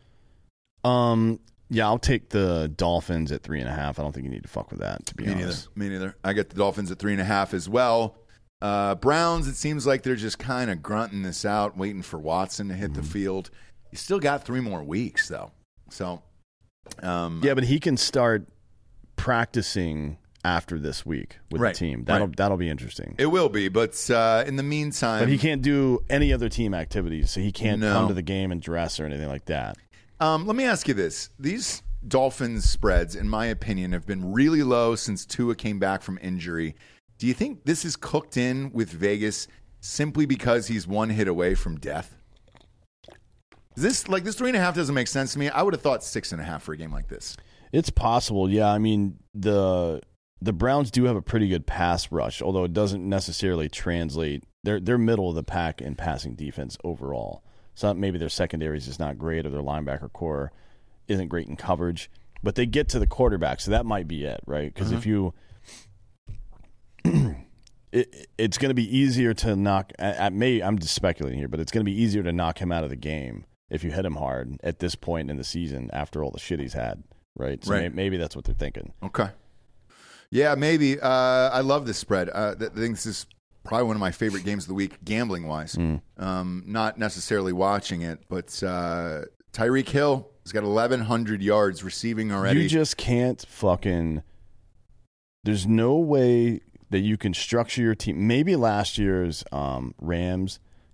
Um, yeah, I'll take the Dolphins at three and a half. I don't think you need to fuck with that, to be Me neither. honest. Me neither. I got the Dolphins at three and a half as well. Uh, Browns, it seems like they're just kind of grunting this out, waiting for Watson to hit Mm-hmm. the field. You still got three more weeks, though. So, um, Yeah, but he can start practicing after this week with Right, the team. That'll right. that'll be interesting. it will be. But uh, in the meantime, But he can't do any other team activities, so he can't No. come to the game and dress or anything like that. Um, let me ask you this. These Dolphins spreads, in my opinion, have been really low since Tua came back from injury. Do you think this is cooked in with Vegas simply because he's one hit away from death? This like this three and a half doesn't make sense to me. I would have thought six and a half for a game like this. It's possible, yeah. I mean, the the Browns do have a pretty good pass rush, although it doesn't necessarily translate. They're they're middle of the pack in passing defense overall. So maybe their secondary is just not great, or their linebacker core isn't great in coverage. But they get to the quarterback, so that might be it, right? Because if you, it, it's going to be easier to knock. At, at may I'm just speculating here, but it's going to be easier to knock him out of the game if you hit him hard at this point in the season after all the shit he's had, right? So Right. may, maybe that's what they're thinking. Okay. Yeah, maybe. Uh, I love this spread. Uh, th- I think this is probably one of my favorite games of the week, gambling wise. Um, not necessarily watching it, but uh, Tyreek Hill has got eleven hundred yards receiving already. You just can't fucking. There's no way that you can structure your team. Maybe last year's um, Rams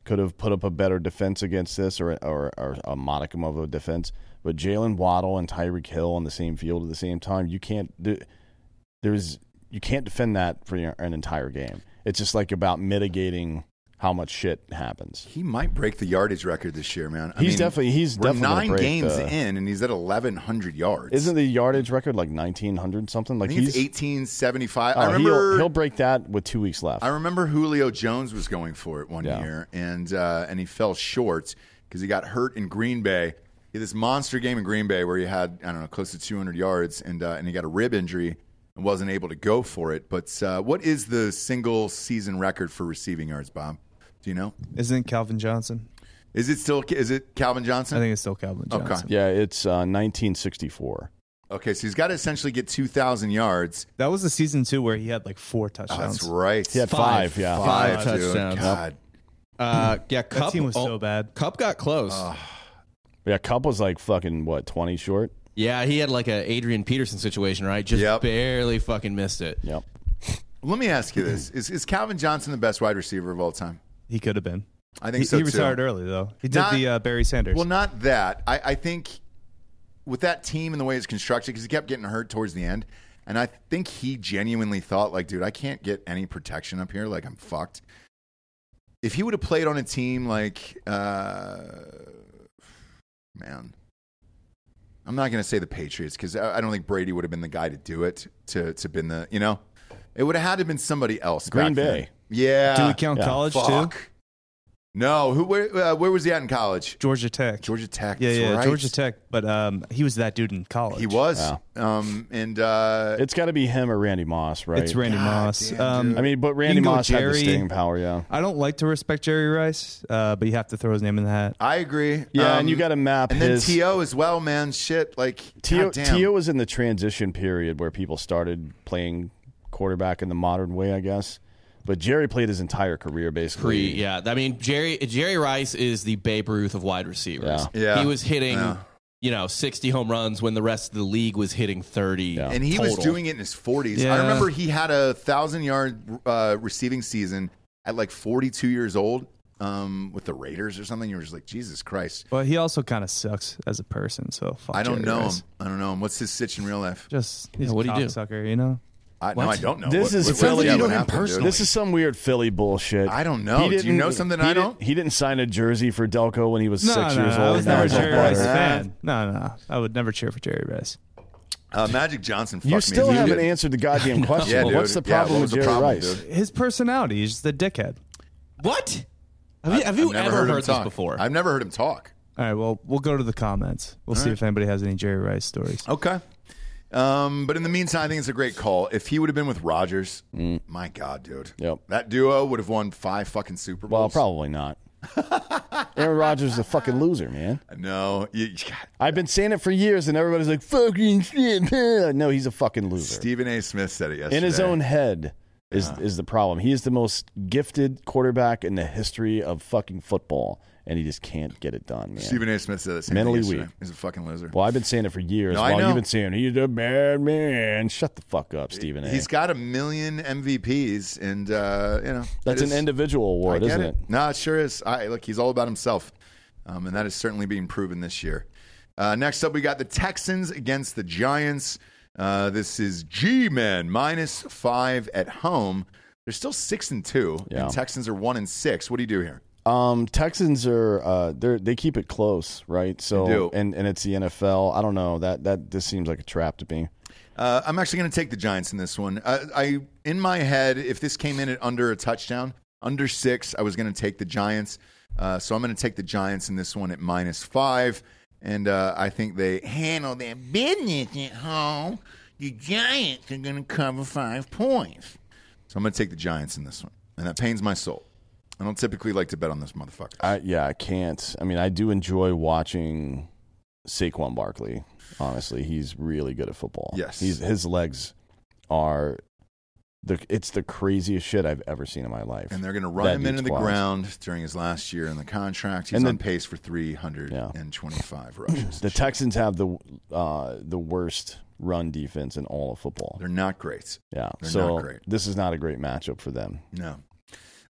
could have put up a better defense against this, or or, or a modicum of a defense. But Jalen Waddle and Tyreek Hill on the same field at the same time, you can't. There's you can't defend that for an entire game. It's just like about mitigating how much shit happens. He might break the yardage record this year, man. I he's mean, definitely he's we're definitely nine break games the, in, and he's at eleven hundred yards. Isn't the yardage record like nineteen hundred something? Like I think he's it's eighteen seventy-five. Oh, I remember he'll, he'll break that with two weeks left. I remember Julio Jones was going for it one Yeah. year, and uh, and he fell short because he got hurt in Green Bay. He had this monster game in Green Bay where he had I don't know close to two hundred yards, and uh, and he got a rib injury and wasn't able to go for it. But uh, what is the single season record for receiving yards, Bob? Do you know? Isn't it Calvin Johnson? Is it still? Is it Calvin Johnson? I think it's still Calvin Okay. Johnson. Yeah, it's uh, nineteen sixty-four. Okay, so he's got to essentially get two thousand yards. That was the season two where he had like four Oh, touchdowns. that's right. He had five, Five. yeah. Five dude. touchdowns. God. Uh, yeah, Cup, team was oh, so bad. Cup got close. Yeah, Cup was like fucking, what, twenty short? yeah, he had like a Adrian Peterson situation, right? Just Yep. barely fucking missed it. Yep. Let me ask you this: Is is Calvin Johnson the best wide receiver of all time? He could have been. I think He, so he too. retired early though. He did Not- the uh, Barry Sanders. Well, not that. I, I think with that team and the way it's constructed, because he kept getting hurt towards the end, and I think he genuinely thought, like, dude, I can't get any protection up here. Like, I'm fucked. If he would have played on a team like, uh, man, I'm not going to say the Patriots because I, I don't think Brady would have been the guy to do it, to to been the, you know, it would have had to have been somebody else. Green back then. Bay. Yeah. Do we count Yeah. college too? Fuck. No. Who? Where, uh, where was he at in college? Georgia Tech. Georgia Tech. Yeah, that's yeah, right. Georgia Tech. But um, he was that dude in college. He was. Yeah. Um, and uh, It's got to be him or Randy Moss, right? It's Randy God Moss. damn, um, dude. I mean, but Randy You can go Moss had the Jerry. staying power, yeah. I don't like to respect Jerry Rice, uh, but you have to throw his name in the hat. I agree. Yeah, Um, and you got to map and then his. T O as well, man. Shit, like T O goddamn. T O was in the transition period where people started playing quarterback in the modern way, I guess. But Jerry played his entire career basically. Pre, yeah. I mean, Jerry Jerry Rice is the Babe Ruth of wide receivers. Yeah. Yeah. He was hitting, Yeah. you know, sixty home runs when the rest of the league was hitting thirty. Yeah. And he was total. doing it in his forties. I Yeah. remember he had a thousand yard uh, receiving season at like forty-two years old um, with the Raiders or something. You were just like, Jesus Christ. But he also kind of sucks as a person. So fuck I don't Jerry know Rice. him. I don't know him. What's his sitch in real life? Just he's Yeah, what'd a he do? cocksucker, you know. I, no, I don't know. This What- is what- Philly. yeah, You know what him happened, dude? This is some weird Philly bullshit. I don't know. He Do you didn't- know something he I didn't- don't? He didn't sign a jersey for Delco when he was No, six no, years I old. was Now never a he's on Jerry Rice fire. fan. No, no, I would never cheer for Jerry Rice. Uh, Magic Johnson. Fucked You me still as a haven't kid. answered the goddamn question. Yeah, dude. What's the Yeah, problem what with was the Jerry problem, Rice? dude? His personality, he's just a dickhead. What? Have you, have you I've never ever heard, heard, him this talk. before? I've never heard him talk. All right, well, we'll go to the comments. We'll see right. if anybody has any Jerry Rice stories. Okay. Um, but in the meantime, I think it's a great call. If he would have been with Rodgers, my God, dude. Yep. That duo would have won five fucking Super Bowls. Well, probably not. Aaron Rodgers is a fucking loser, man. No. You, I've been saying it for years, and everybody's like, fucking shit. No, he's a fucking loser. Stephen A. Smith said it yesterday. In his own head is is the problem. He is the most gifted quarterback in the history of fucking football, and he just can't get it done, man. Stephen A. Smith said the same Mentally thing yesterday. weak. He's a fucking loser. Well, I've been saying it for years. No, I while know. you've been saying he's a bad man. Shut the fuck up, Stephen A. He's got a million M V Ps, and, uh, you know. That's it an is- individual I award, get isn't it. it? No, it sure is. I, look, he's all about himself, um, and that is certainly being proven this year. Uh, next up, we got the Texans against the Giants. Uh, this is G-Men minus five at home. They're still six and two, Yeah. and Texans are one and six. What do you do here? Um, Texans are uh, they they keep it close, right? So They do. and and it's the N F L. I don't know that that this seems like a trap to me. Uh, I'm actually going to take the Giants in this one. Uh, I in my head, if this came in at under a touchdown, under six, I was going to take the Giants. Uh, so I'm going to take the Giants in this one at minus five, and uh, I think they handle their business at home. The Giants are going to cover five points. So I'm going to take the Giants in this one, and that pains my soul. I don't typically like to bet on this motherfucker. I yeah, I can't. I mean, I do enjoy watching Saquon Barkley. Honestly, he's really good at football. Yes. he's his legs are the. It's the craziest shit I've ever seen in my life. And they're going to run That him into dude's the wild. ground during his last year in the contract. He's And the- on pace for three hundred twenty-five rushes. The Texans have the uh, the worst run defense in all of football. They're not great. Yeah, They're so not great. this is not a great matchup for them. No.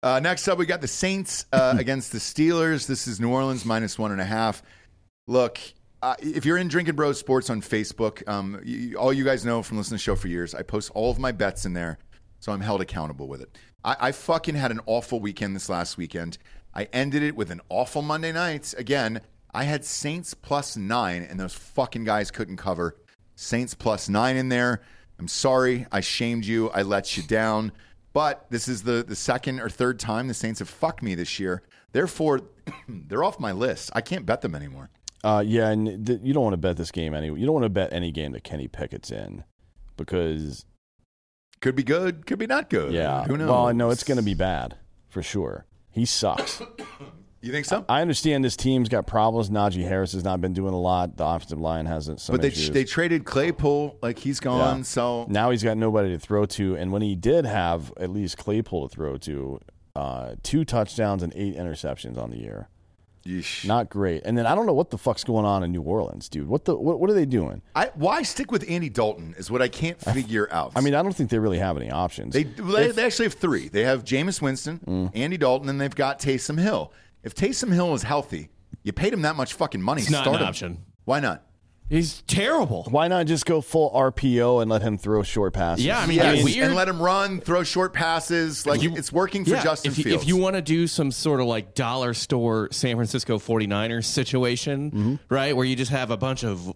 Uh, next up, we got the Saints uh, against the Steelers. This is New Orleans minus one and a half. Look, uh, if you're in Drinking Bros Sports on Facebook, um, you, all you guys know from listening to the show for years, I post all of my bets in there, so I'm held accountable with it. I, I fucking had an awful weekend this last weekend. I ended it with an awful Monday night. Again, I had Saints plus nine, and those fucking guys couldn't cover. Saints plus nine in there. I'm sorry. I shamed you. I let you down. But this is the, the second or third time the Saints have fucked me this year. Therefore, they're off my list. I can't bet them anymore. Uh, yeah, and th- you don't want to bet this game anyway. You don't want to bet any game that Kenny Pickett's in because could be good, could be not good. Yeah, who knows? Well, no, it's going to be bad for sure. He sucks. You think so? I understand this team's got problems. Najee Harris has not been doing a lot. The offensive line hasn't. Some but they issues. they traded Claypool, like he's gone. Yeah. So now he's got nobody to throw to. And when he did have at least Claypool to throw to, uh, two touchdowns and eight interceptions on the year. Yeesh. Not great. And then I don't know what the fuck's going on in New Orleans, dude. What the what, what are they doing? I, why stick with Andy Dalton is what I can't figure out. I mean, I don't think they really have any options. They they, they actually have three. They have Jameis Winston, Mm. Andy Dalton, and they've got Taysom Hill. If Taysom Hill is healthy, you paid him that much fucking money. It's not Start an him. option. Why not? He's terrible. Why not just go full R P O and let him throw short passes? Yeah, I mean, Yes, it's weird. and let him run, throw short passes. Like You- it's working for yeah, Justin if you, Fields. If you want to do some sort of like dollar store San Francisco forty-niners situation, Mm-hmm. right, where you just have a bunch of, uh,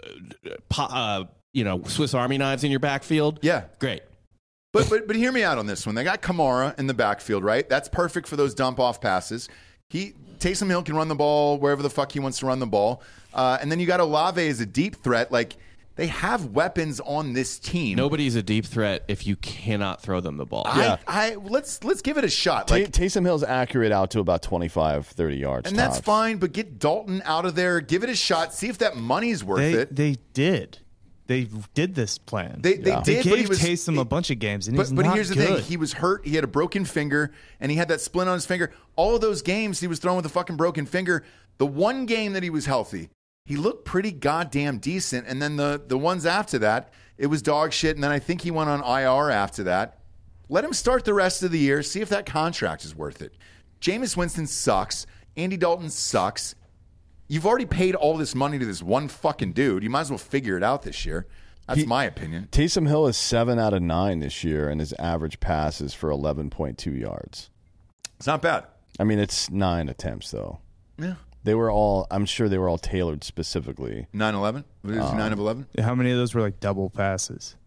po- uh, you know, Swiss Army knives in your backfield, yeah, great. But but but hear me out on this one. They got Kamara in the backfield, right? That's perfect for those dump off passes. He Taysom Hill can run the ball wherever the fuck he wants to run the ball, uh, and then you got Olave as a deep threat. Like they have weapons on this team. Nobody's a deep threat if you cannot throw them the ball. I, I let's let's give it a shot. Tay- Like, Taysom Hill's accurate out to about twenty-five, thirty yards. and that's tops. fine. But get Dalton out of there. Give it a shot. See if that money's worth They it. they did. They did this plan. They they Yeah. did. They but he gave was, Taysom a bunch of games, and But, he's but not here's the good. thing: he was hurt. He had a broken finger, and he had that splint on his finger. All of those games, he was throwing with a fucking broken finger. The one game that he was healthy, he looked pretty goddamn decent. And then the the ones after that, it was dog shit. And then I think he went on I R after that. Let him start the rest of the year. See if that contract is worth it. Jameis Winston sucks. Andy Dalton sucks. You've already paid all this money to this one fucking dude. You might as well figure it out this year. That's He- my opinion. Taysom Hill is seven out of nine this year, and his average pass is for eleven point two yards. It's not bad. I mean, it's nine attempts though. Yeah. They were all. I'm sure they were all tailored specifically. nine eleven? Was it nine of eleven? How many of those were like double passes?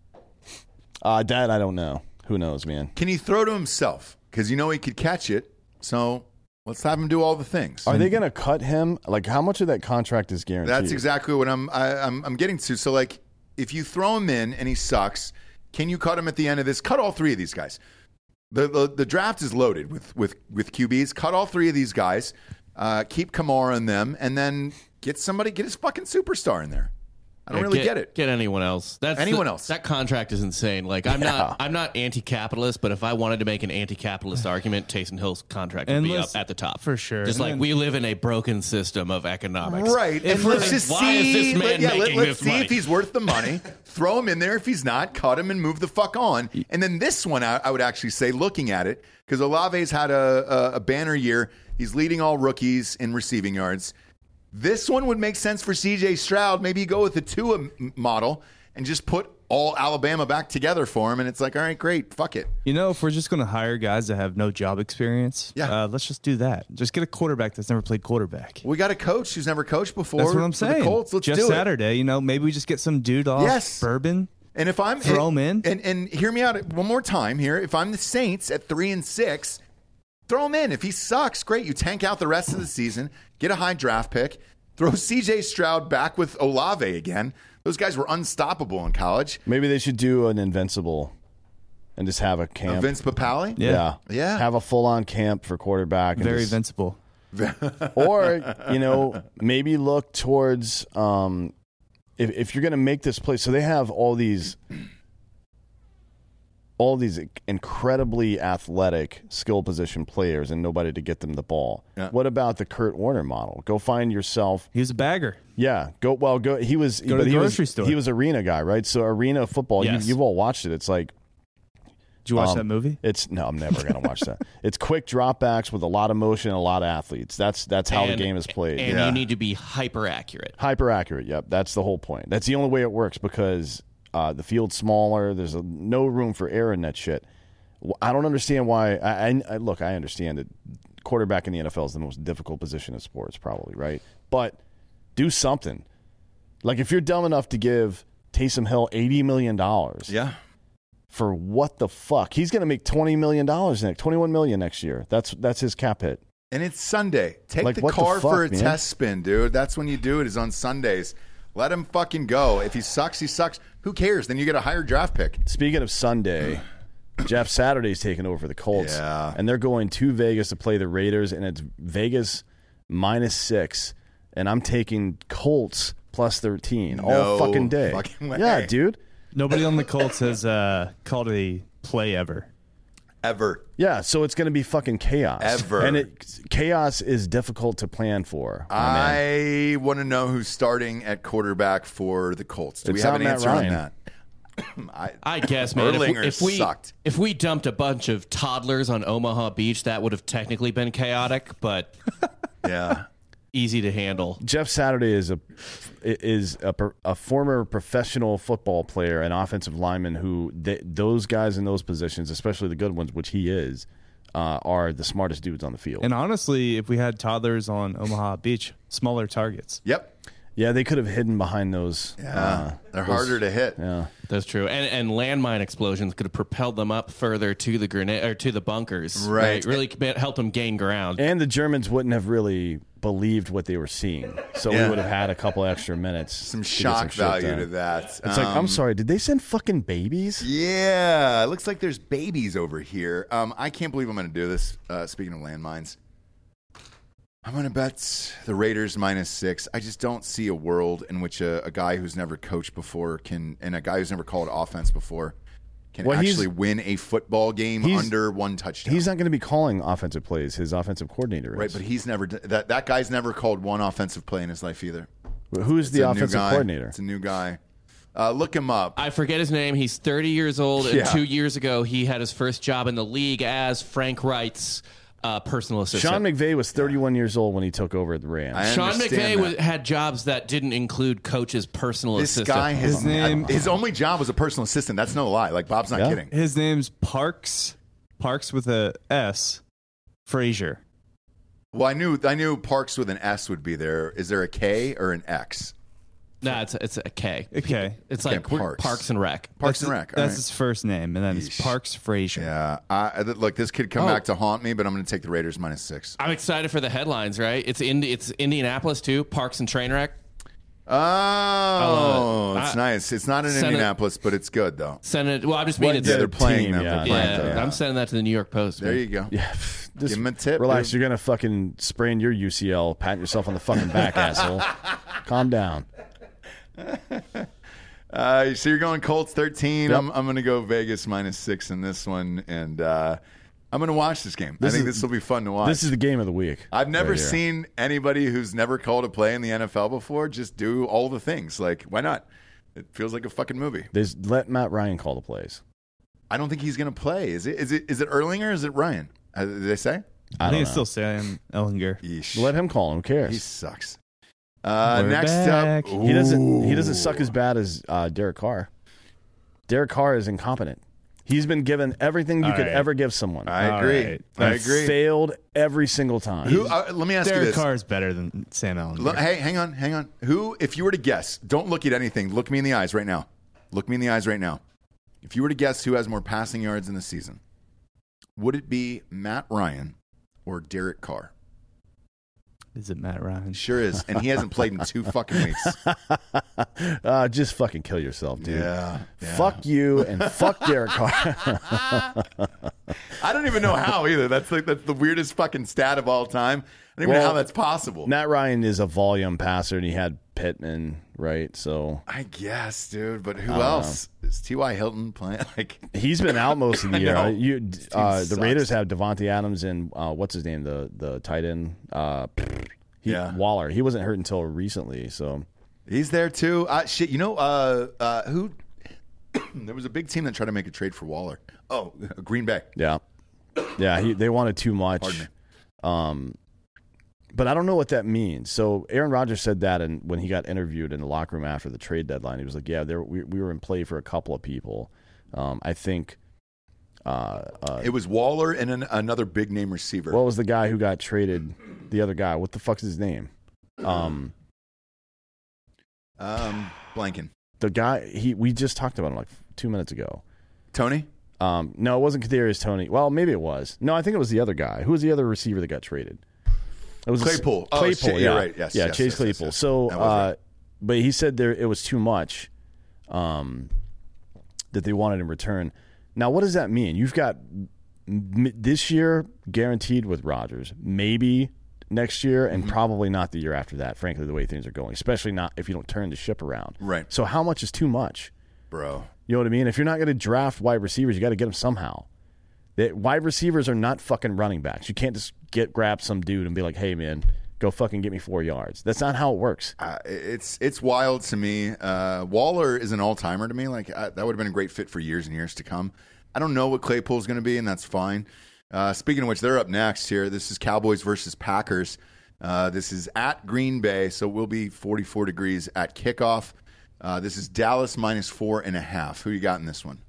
Uh, that I don't know. Who knows, man? Can he throw to himself? Because you know he could catch it. So let's have him do all the things. Are they going to cut him? Like, how much of that contract is guaranteed? That's exactly what I'm, I, I'm I'm getting to. So like, if you throw him in and he sucks, can you cut him at the end of this? Cut all three of these guys. The the, the draft is loaded with with with Q Bs. Cut all three of these guys. Uh, keep Kamara in them, and then get somebody, get his fucking superstar in there. I don't Yeah, really get, it. Get anyone else. That's Anyone the- else. That contract is insane. Like I'm Yeah. not. I'm not anti-capitalist, but if I wanted to make an anti-capitalist argument, Taysom Hill's contract would And be let's- up at the top for sure. Just And like then- we live in a broken system of economics, Right, If and let's just why see. is this man let, yeah, let, making us this see money? if he's worth the money. Throw him in there. If he's not, cut him and move the fuck on. And then this one, I, I would actually say, looking at it, because Olave's had a, a, a banner year. He's leading all rookies in receiving yards. This one would make sense for C J Stroud. Maybe you go with the Tua m- model and just put all Alabama back together for him. And it's like, all right, great, fuck it. You know, if we're just going to hire guys that have no job experience, Yeah. uh, let's just do that. Just get a quarterback that's never played quarterback. We got a coach who's never coached before. That's what I'm for the saying. Colts. Let's just do it. Saturday, you know, maybe we just get some dude off Yes. bourbon. And if I'm Throw 'em in. and and hear me out one more time here. If I'm the Saints at three and six, throw him in. If he sucks, great. You tank out the rest of the season, get a high draft pick, throw C J Stroud back with Olave again. Those guys were unstoppable in college. Maybe they should do an invincible and just have a Uh, camp. Vince Papale, Yeah. Yeah. Have a full on camp for quarterback. and Very just- invincible. Or, you know, maybe look towards um, if, if you're going to make this play. So they have all these all these incredibly athletic skill position players and nobody to get them the ball. Yeah. What about the Kurt Warner model? Go find yourself. He was a bagger. Yeah, go well. Go. He was. Go to but the he grocery was, store. He was arena guy, right? So arena football. Yes. You, you've all watched it. It's like Did you watch Um, that movie? It's no, I'm never gonna watch that. It's quick dropbacks with a lot of motion and a lot of athletes. That's that's how And- the game is played. And Yeah. you need to be hyper accurate. Hyper accurate. Yep, that's the whole point. That's the only way it works because uh, the field's smaller. There's a, no room for error in that shit. Well, I don't understand why. I, I, I look. I understand that quarterback in the N F L is the most difficult position in sports, probably right. But do something. Like if you're dumb enough to give Taysom Hill eighty million dollars, Yeah. for what the fuck? He's going to make twenty million dollars next, twenty-one million dollars next year. That's that's his cap hit. And it's Sunday. Take Like, the what the car fuck, for a man? test spin, dude. That's when you do it, is on Sundays. Let him fucking go. If he sucks, he sucks. Who cares? Then you get a higher draft pick. Speaking of Sunday, Jeff Saturday's taking over the Colts. Yeah. And they're going to Vegas to play the Raiders, and it's Vegas minus six. And I'm taking Colts plus thirteen all No fucking day. fucking way. Yeah, dude. Nobody on the Colts has uh, called a play ever. Ever. Yeah, so it's going to be fucking chaos. Ever. And it, chaos is difficult to plan for. my man. I want to know who's starting at quarterback for the Colts. Do we It's have not an Matt answer Ryan. on that? I, I guess, man. If, Erlinger we- if we sucked. if we dumped a bunch of toddlers on Omaha Beach, that would have technically been chaotic, but yeah. easy to handle. Jeff Saturday is a is a, a former professional football player and offensive lineman who they, those guys in those positions, especially the good ones, which he is, uh, are the smartest dudes on the field. And honestly, if we had toddlers on Omaha Beach, smaller targets. Yep. yeah, they could have hidden behind those. Yeah. uh, They're those- harder to hit. Yeah. That's true, and and landmine explosions could have propelled them up further to the grenade or to the bunkers. Right. really helped them gain ground. And the Germans wouldn't have really believed what they were seeing, so Yeah. we would have had a couple extra minutes. Some to get shock shit value done. to that. It's like, I'm Um, sorry, did they send fucking babies? Yeah, it looks like there's babies over here. Um, I can't believe I'm going to do this. Uh, speaking of landmines, I'm going to bet the Raiders minus six. I just don't see a world in which a, a guy who's never coached before can, and a guy who's never called offense before, can Well, he's- actually win a football game he's- under one touchdown. He's not going to be calling offensive plays. His offensive coordinator is. right, but he's never d- that that guy's never called one offensive play in his life either. Who's It's the a new offensive guy. coordinator? It's a new guy. Uh, look him up. I forget his name. He's thirty years old, and Yeah. two years ago he had his first job in the league as Frank Wright's uh, personal assistant. Sean McVay was thirty-one years old when he took over at the Rams. I Sean understand McVay that. was, had jobs that didn't include coach's personal This assistant. guy, his, His name- his only job was a personal assistant. That's no lie. Like Bob's not Yeah. kidding. His name's Parks, Parks with a S, Frazier. Well, I knew I knew Parks with an S would be there. Is there a K or an X? Nah, it's a, it's a K. Okay. It's Okay, like we're- Parks. Parks and Rec. Parks That's and his- Rec. all That's right. his first name, and then it's Yeesh. Parks Frazier. Yeah. I, look, this could come Oh. back to haunt me, but I'm going to take the Raiders minus six. I'm excited for the headlines. Right? It's in it's Indianapolis too. Parks and Trainwreck. Oh, Uh, it's I- nice. It's not in Send it- Indianaposis, but it's good though. Send it. Well, I'm just meaning What it's Yeah, the they're playing team, them. yeah. They're playing yeah, them. I'm sending that to the New York Post. There man. you go. Yeah, Give him a tip. Relax, dude. you're gonna fucking sprain your U C L, pat yourself on the fucking back, asshole. Calm down. Uh, so you're going Colts thirteen. Yep. I'm, I'm going to go Vegas minus six in this one, and uh, I'm going to watch this game. This I think is- this will be fun to watch. This is the game of the week. I've never right here. seen anybody who's never called a play in the N F L before just do all the things. Like, why not? It feels like a fucking movie. There's, let Matt Ryan call the plays. I don't think he's going to play. Is it? Is it? Is it Erlinger or is it Ryan? Uh, did they say? I, I, don't think it's know. still Sam Ellinger. Yeesh. Let him call him. Who cares? He sucks. Uh, We're next back. up, He doesn't. He Ooh. doesn't suck as bad as uh, Derek Carr. Derek Carr is incompetent. He's been given everything you All could right. ever give someone. I All agree. right. I And agree. Failed every single time. Who? Uh, let me ask you Derek this. Carr is better than Sam Ellinger. Look, hey, hang on, hang on. Who, if you were to guess, don't look at anything. Look me in the eyes right now. Look me in the eyes right now. If you were to guess who has more passing yards in the season, would it be Matt Ryan or Derek Carr? Is it Matt Ryan? Sure is, and he hasn't played in two fucking weeks. uh, just fucking kill yourself, dude. Yeah, yeah. Fuck you and fuck Derek Carr. I don't even know how either. That's like that's the weirdest fucking stat of all time. I don't even know Well, how that's possible. Matt Ryan is a volume passer, and he had Pittman, right? So I guess, dude. But who I don't else is T Y. Hilton playing? Like, he's been out most of the I year. know. You, This team uh, the sucks. Raiders have Devontae Adams and uh, what's his name, the the tight end, uh, he, Yeah. Waller. He wasn't hurt until recently, so he's there too. Uh, shit, you know uh, uh, who? There was a big team that tried to make a trade for Waller. Oh, Green Bay. Yeah. Yeah, he, they wanted too much. Pardon me. Um, but I don't know what that means. So Aaron Rodgers said that and when he got interviewed in the locker room after the trade deadline. He was like, yeah, there, we, we were in play for a couple of people. Um, I think uh, uh, It was Waller and an, another big-name receiver. what was the guy who got traded? The other guy. What the fuck's his name? Um, um, blanking. the guy, he we just talked about him like two minutes ago. Tony? Um, no, it wasn't Kadarius Toney. Well, maybe it was. No, I think it was the other guy. Who was the other receiver that got traded? It was Claypool. A, Oh, Claypool, shit, yeah. you're right. Yes, yeah, yes, Chase yes, yes, Claypool. yes. So, That was uh, right. but he said there it was too much um, that they wanted in return. Now, what does that mean? You've got m- this year guaranteed with Rodgers, maybe next year, and Mm-hmm. probably not the year after that, frankly, the way things are going, especially not if you don't turn the ship around. Right. So how much is too much? Bro. You know what I mean? If you're not going to draft wide receivers, you got to get them somehow. They, wide receivers are not fucking running backs. You can't just get grab some dude and be like, hey, man, go fucking get me four yards. That's not how it works. Uh, it's it's wild to me. Uh, Waller is an all-timer to me. Like I, that would have been a great fit for years and years to come. I don't know what Claypool's going to be, and that's fine. Uh, speaking of which, they're up next here. This is Cowboys versus Packers. Uh, this is at Green Bay, so we'll be forty-four degrees at kickoff. Uh, this is Dallas minus four and a half. Who you got in this one?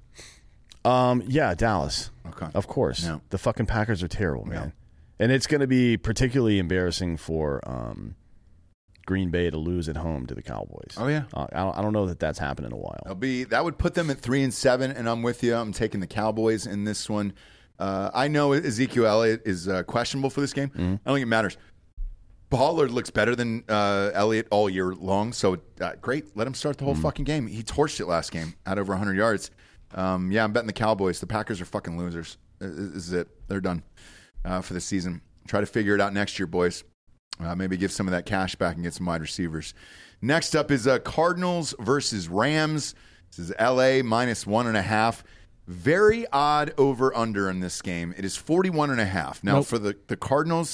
Um, yeah, Dallas. Okay. Of course. Yeah. The fucking Packers are terrible, man. Yeah. And it's going to be particularly embarrassing for um, Green Bay to lose at home to the Cowboys. Oh, yeah. Uh, I, don't, I don't know that that's happened in a while. I'll be that would put them at three and seven, and I'm with you. I'm taking the Cowboys in this one. Uh, I know Ezekiel Elliott is uh, questionable for this game. Mm-hmm. I don't think it matters. Pollard looks better than uh, Elliott all year long, so uh, great. Let him start the whole Mm-hmm. fucking game. He torched it last game, at over one hundred yards. Um, yeah, I'm betting the Cowboys. The Packers are fucking losers. This is it. They're done uh, for the season. Try to figure it out next year, boys. Uh, maybe give some of that cash back and get some wide receivers. Next up is uh, Cardinals versus Rams. This is L A minus one and a half. Very odd over-under in this game. It is forty-one and a half. Now, Nope. for the, the Cardinals,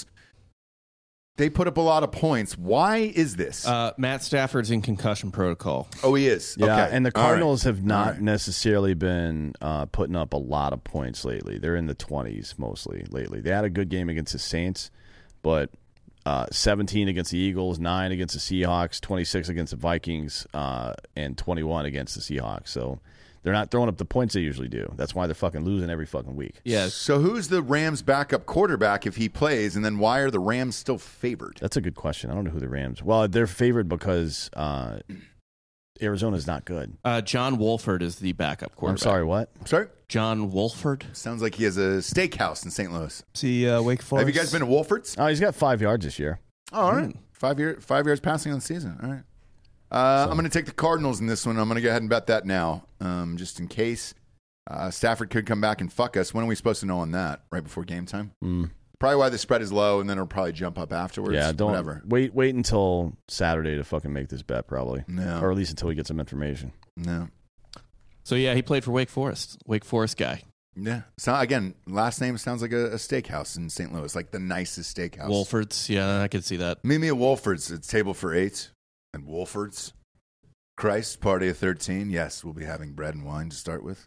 they put up a lot of points. Why is this? Uh, Matt Stafford's in concussion protocol. oh, he is. Yeah, okay. and the All right. Cardinals have not All right. necessarily been uh, putting up a lot of points lately. They're in the twenties mostly lately. They had a good game against the Saints, but uh, seventeen against the Eagles, nine against the Seahawks, twenty-six against the Vikings, uh, and twenty-one against the Seahawks. So they're not throwing up the points they usually do. That's why they're fucking losing every fucking week. Yeah. So who's the Rams' backup quarterback if he plays, and then why are the Rams still favored? That's a good question. I don't know who the Rams. Well, they're favored because uh, Arizona's not good. Uh, John Wolford is the backup I'm quarterback. sorry, what? Sorry? John Wolford. Sounds like he has a steakhouse in Saint Louis. See uh, Wake Forest. Have you guys been to Wolford's? Oh, he's got five yards this year. Oh, all right. Five year, five yards passing on the season. All right. Uh, I'm going to take the Cardinals in this one. I'm going to go ahead and bet that now, um, just in case. Uh, Stafford could come back and fuck us. When are we supposed to know on that? Right before game time? Mm. Probably why the spread is low, and then it'll probably jump up afterwards. Yeah, don't Whatever. wait. Wait until Saturday to fucking make this bet, probably. No. Or at least until we get some information. No. So yeah, he played for Wake Forest. Wake Forest guy. Yeah. So again, last name sounds like a, a steakhouse in Saint Louis, like the nicest steakhouse. Wolford's. Yeah, I could see that. Meet me at Wolford's. It's table for eight. And Wolford's. Christ, party of thirteen. Yes, we'll be having bread and wine to start with.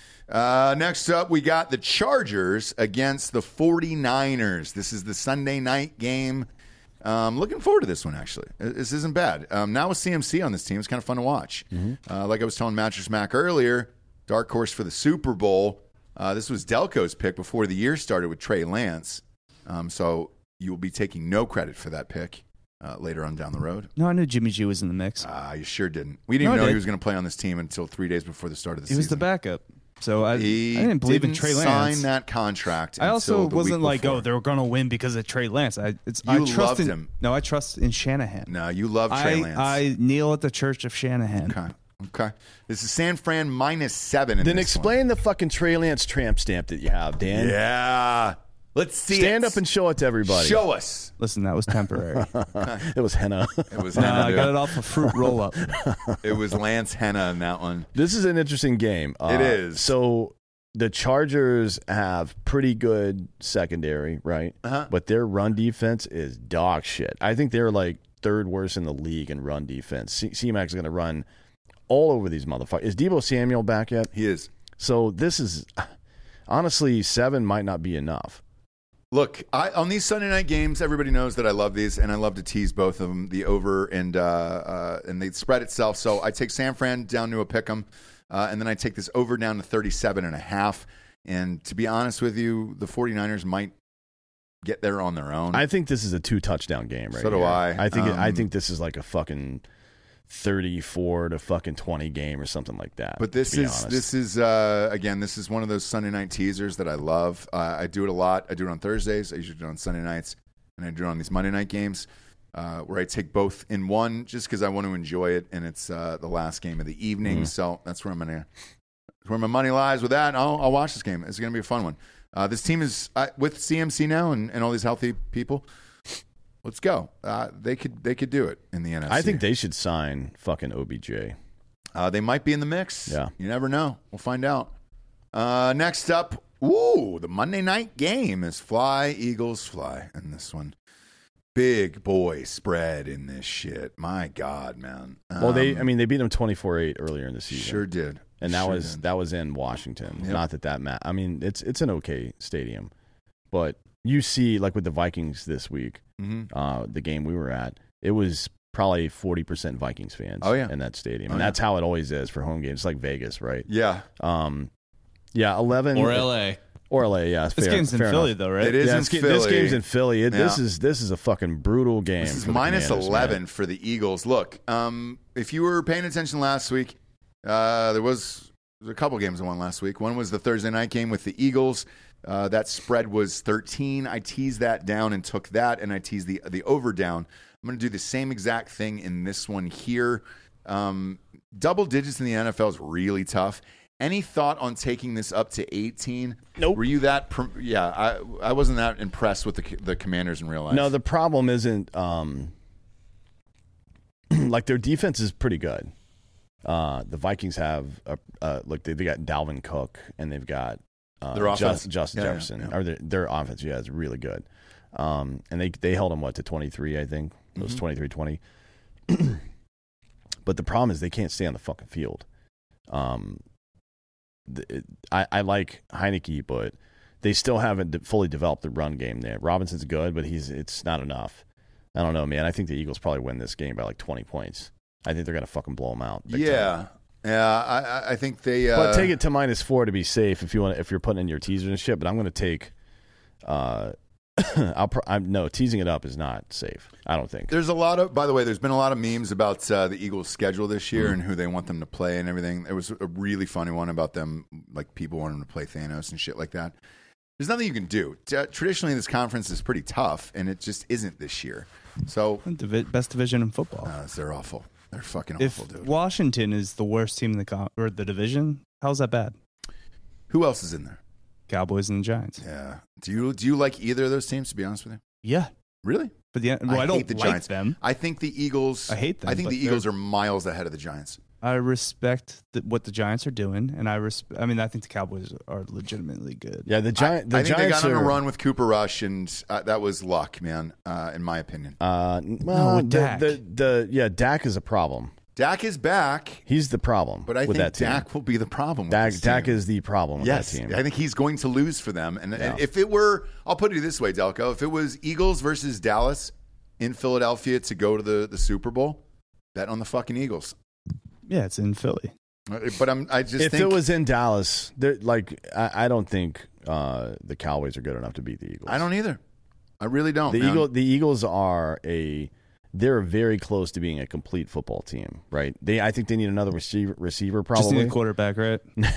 Uh, next up, we got the Chargers against the forty-niners. This is the Sunday night game. Um, looking forward to this one, actually. This isn't bad. Um, now with C M C on this team, it's kind of fun to watch. Mm-hmm. Uh, like I was telling Mattress Mac earlier, dark horse for the Super Bowl. Uh, this was Delco's pick before the year started with Trey Lance. Um, so you will be taking no credit for that pick uh, later on down the road. No, I knew Jimmy G was in the mix. Ah, you sure didn't. We didn't No, I even know he did. was going to play on this team until three days before the start of the He season. was the backup. So I, He I didn't believe in didn't Trey Lance. sign that contract. I also until the wasn't week like, before. oh, they were going to win because of Trey Lance. I, it's, You I trust loved in, him. No, I trust in Shanahan. No, you love Trey I, Lance. I kneel at the church of Shanahan. Okay. Okay. This is San Fran minus seven. In Then this explain the fucking Trey Lance tramp stamp that you have, one. Dan. Yeah. Let's see Stand it. up and show it to everybody. show us. Listen, that was temporary. It was henna. It was no, Henna, I dude. got it off a fruit roll up. It was Lance Henna in that one. This is an interesting game. Uh, It is. So the Chargers have pretty good secondary, right? Uh-huh. But their run defense is dog shit. I think they're like third worst in the league in run defense. C- C-Mac's going to run all over these motherfuckers. Is Deebo Samuel back yet? He is. So this is, honestly, seven might not be enough. Look, I, on these Sunday night games, everybody knows that I love these, and I love to tease both of them, the over and uh, uh, and the spread itself. So I take San Fran down to a pick'em, uh, and then I take this over down to thirty-seven and a half. And to be honest with you, the 49ers might get there on their own. I think this is a two-touchdown game right So do here. I. I think, Um, it, I think this is like a fucking thirty-four to fucking twenty game or something like that. But this to be is honest. this is uh, again, this is one of those Sunday night teasers that I love. Uh, I do it a lot. I do it on Thursdays. I usually do it on Sunday nights, and I do it on these Monday night games uh, where I take both in one, just because I want to enjoy it, and it's uh, the last game of the evening. Mm-hmm. So that's where I'm gonna, where my money lies with that. I'll, I'll watch this game. It's gonna be a fun one. Uh, this team is uh, with C M C now and, and all these healthy people. Let's go. Uh, they could they could do it in the N F C. I think they should sign fucking O B J. Uh, they might be in the mix. Yeah. You never know. We'll find out. Uh, next up, ooh, the Monday night game is Fly, Eagles, Fly. And this one, big boy spread in this shit. My God, man. Um, Well, they I mean they beat them twenty-four eight earlier in the season. sure did. And that Sure was did. that was in Washington. Yep. Not that that ma- I mean it's it's an okay stadium. But you see like with the Vikings this week, Mhm. uh, the game we were at, it was probably forty percent Vikings fans Oh, yeah. in that stadium. Oh, and yeah. that's how it always is for home games. It's like Vegas, right? Yeah. Um, yeah, eleven Or L A. Or L A, yeah. This fair, game's in fair Philly, enough. though, right? It is Yeah, in this, ga- Philly. this game's in Philly. It, This Yeah. is this is a fucking brutal game. This is for the minus Commanders, eleven man. for the Eagles. Look, um, if you were paying attention last week, uh, there was, there was a couple games I won last week. One was the Thursday night game with the Eagles. Uh, that spread was thirteen. I teased that down and took that, and I teased the the over down. I'm going to do the same exact thing in this one here. Um, double digits in the N F L is really tough. Any thought on taking this up to eighteen? Nope. Were you that? Pr- yeah, I I wasn't that impressed with the the Commanders in real life. No, the problem isn't um, like their defense is pretty good. Uh, the Vikings have a, uh, look they, they got Dalvin Cook and they've got uh, Their offense. Just, Justin Yeah, yeah, Jefferson. yeah. Or their, their offense, yeah, is really good. Um, and they they held them what to twenty-three, I think. It was Mm-hmm. twenty-three twenty. But the problem is they can't stay on the fucking field. Um, the, it, I, I like Heineke, but they still haven't de- fully developed the run game there. Robinson's good, but he's it's not enough. I don't know, man. I think the Eagles probably win this game by like twenty points. I think they're going to fucking blow them out. big time. Yeah, yeah. I, I- I think they. Uh, But take it to minus four to be safe if you want. If you're putting in your teasers and shit. But I'm going to take. Uh, I'll. Pro- I'm no teasing it up is not safe. I don't think. There's a lot of. By the way, there's been a lot of memes about uh, the Eagles' schedule this year Mm-hmm. and who they want them to play and everything. There was a really funny one about them, like people wanting them to play Thanos and shit like that. There's nothing you can do. T- traditionally, this conference is pretty tough, and it just isn't this year. So Divi- best division in football. uh, they're awful. They're fucking if awful, dude. Washington is the worst team in the con- or the division, how's that bad? Who else is in there? Cowboys and the Giants. Yeah. Do you do you like either of those teams? To be honest with you, Yeah, really? but the well, I, hate don't the like Giants. them. I think the Eagles. I hate them, I think but the Eagles they're- are miles ahead of the Giants. I respect the, what the Giants are doing, and I res- I mean, I think the Cowboys are legitimately good. Yeah, the Giant. The I think Giants they got on are, a run with Cooper Rush, and uh, that was luck, man. Uh, in my opinion, Uh, well, with the, Dak. the the yeah, Dak is a problem. Dak is back, He's the problem. but I with think that team. Dak will be the problem. With Dak, this Dak team. is the problem with yes. that team. I think he's going to lose for them. And, and Yeah. if it were, I'll put it this way, Delco. If it was Eagles versus Dallas in Philadelphia to go to the, the Super Bowl, bet on the fucking Eagles. Yeah, it's in Philly. But I'm. I just if think it was in Dallas, they're- like I, I don't think uh, the Cowboys are good enough to beat the Eagles. I don't either. I really don't. The man. Eagle, the Eagles are a. They're very close to being a complete football team, right? They, I think they need another receiver. Receiver Just probably. need a quarterback, right?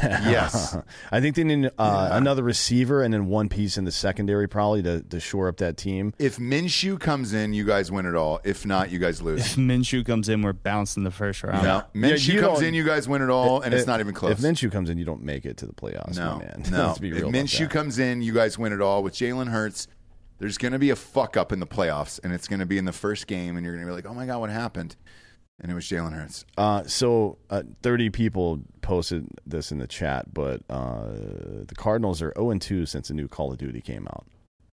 Yes. I think they need uh, Yeah. another receiver and then one piece in the secondary probably to, to shore up that team. If Minshew comes in, you guys win it all. If not, you guys lose. If Minshew comes in, we're bounced in the first round. No, Minshew you comes don't- in, you guys win it all, and it's not even close. If Minshew comes in, you don't make it to the playoffs, no, my man. no. Let's be if real about Minshew that. comes in, you guys win it all. With Jalen Hurts, there's going to be a fuck up in the playoffs, and it's going to be in the first game, and you're going to be like, "Oh my god, what happened?" And it was Jalen Hurts. Uh, so uh, thirty people posted this in the chat, but uh, the Cardinals are zero and two since the new Call of Duty came out.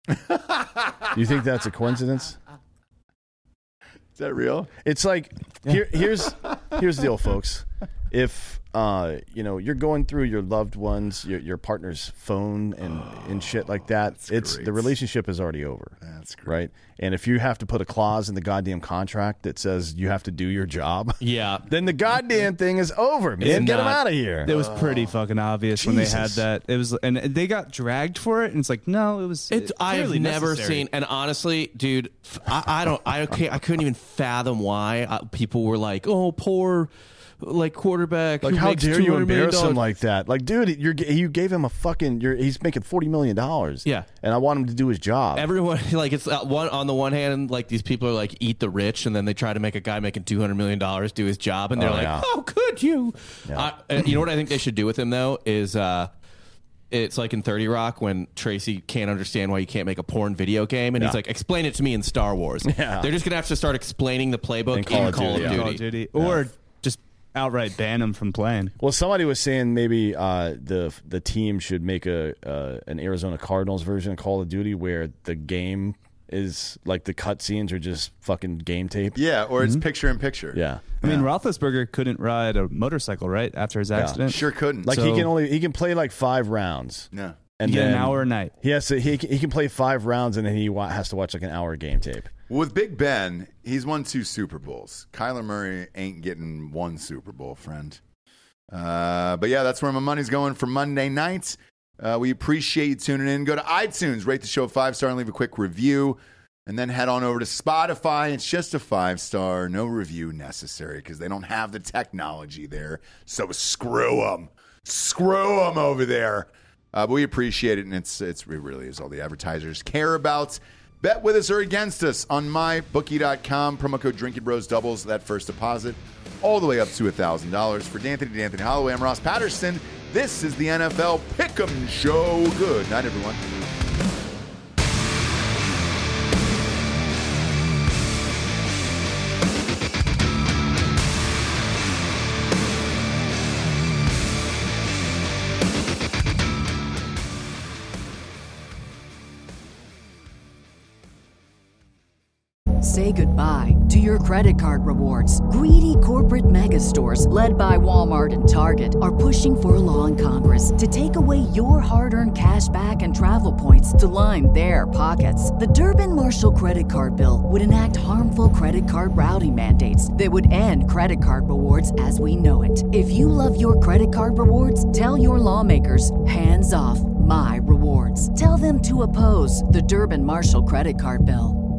Do you think that's a coincidence? Is that real? It's like here, here's here's the deal, folks. if uh, you know you're going through your loved ones, your, your partner's phone and, oh, and shit like that, it's great. The relationship is already over. That's great. Right? And if you have to put a clause in the goddamn contract that says you have to do your job, yeah, then the goddamn thing is over, man. It's Get not, them out of here. It was pretty fucking obvious when they had Jesus. that. It was, and they got dragged for it, and it's like, no, it was. It's, it, I have never necessary. seen, and honestly, dude, I, I don't, I can't, I couldn't even fathom why uh, people were like, "Oh, poor, like quarterback." Like, who how makes dare you two hundred million embarrass him dollars." like that? Like, dude, you're, you gave him a fucking. You're, he's making forty million dollars. Yeah, and I want him to do his job. Everyone, like, it's uh, one on the one hand, like these people are like, eat the rich, and then they try to make a guy making two hundred million dollars do his job, and they're Oh, like, yeah. "How could you?" Yeah. Uh, and you know what I think they should do with him though is. uh It's like in thirty Rock when Tracy can't understand why you can't make a porn video game, and Yeah. he's like, "Explain it to me in Star Wars." Yeah. They're just gonna have to start explaining the playbook In Call in of Call Duty, of yeah. Duty. Call of Duty, or just outright ban him from playing. Well, somebody was saying maybe uh, the the team should make a uh, an Arizona Cardinals version of Call of Duty where the game is like the cutscenes are just fucking game tape. Yeah, or it's picture in picture. Yeah. I mean, Roethlisberger couldn't ride a motorcycle, right, after his accident. Sure couldn't. Like he So- can only he can play like five rounds. Yeah. And You get an then hour a night. He has to he he can play five rounds and then he wa- has to watch like an hour game tape. With Big Ben, he's won two Super Bowls. Kyler Murray ain't getting one Super Bowl, friend. Uh, but yeah, that's where my money's going for Monday nights. Uh, we appreciate you tuning in. Go to iTunes, rate the show five star, and leave a quick review. And then head on over to Spotify. It's just a five star, no review necessary because they don't have the technology there. So screw them. Screw them over there. Uh, but we appreciate it, and it's, it's it really is all the advertisers care about. Bet with us or against us on my bookie dot com. Promo code Drinking Bros doubles that first deposit all the way up to one thousand dollars. For D'Anthony D'Anthony Holloway, I'm Ross Patterson. This is the N F L Pick'em Show. Good night, everyone. Say goodbye to your credit card rewards. Greedy corporate mega stores, led by Walmart and Target, are pushing for a law in Congress to take away your hard-earned cash back and travel points to line their pockets. The Durbin-Marshall credit card bill would enact harmful credit card routing mandates that would end credit card rewards as we know it. If you love your credit card rewards, tell your lawmakers, hands off my rewards. Tell them to oppose the Durbin-Marshall credit card bill.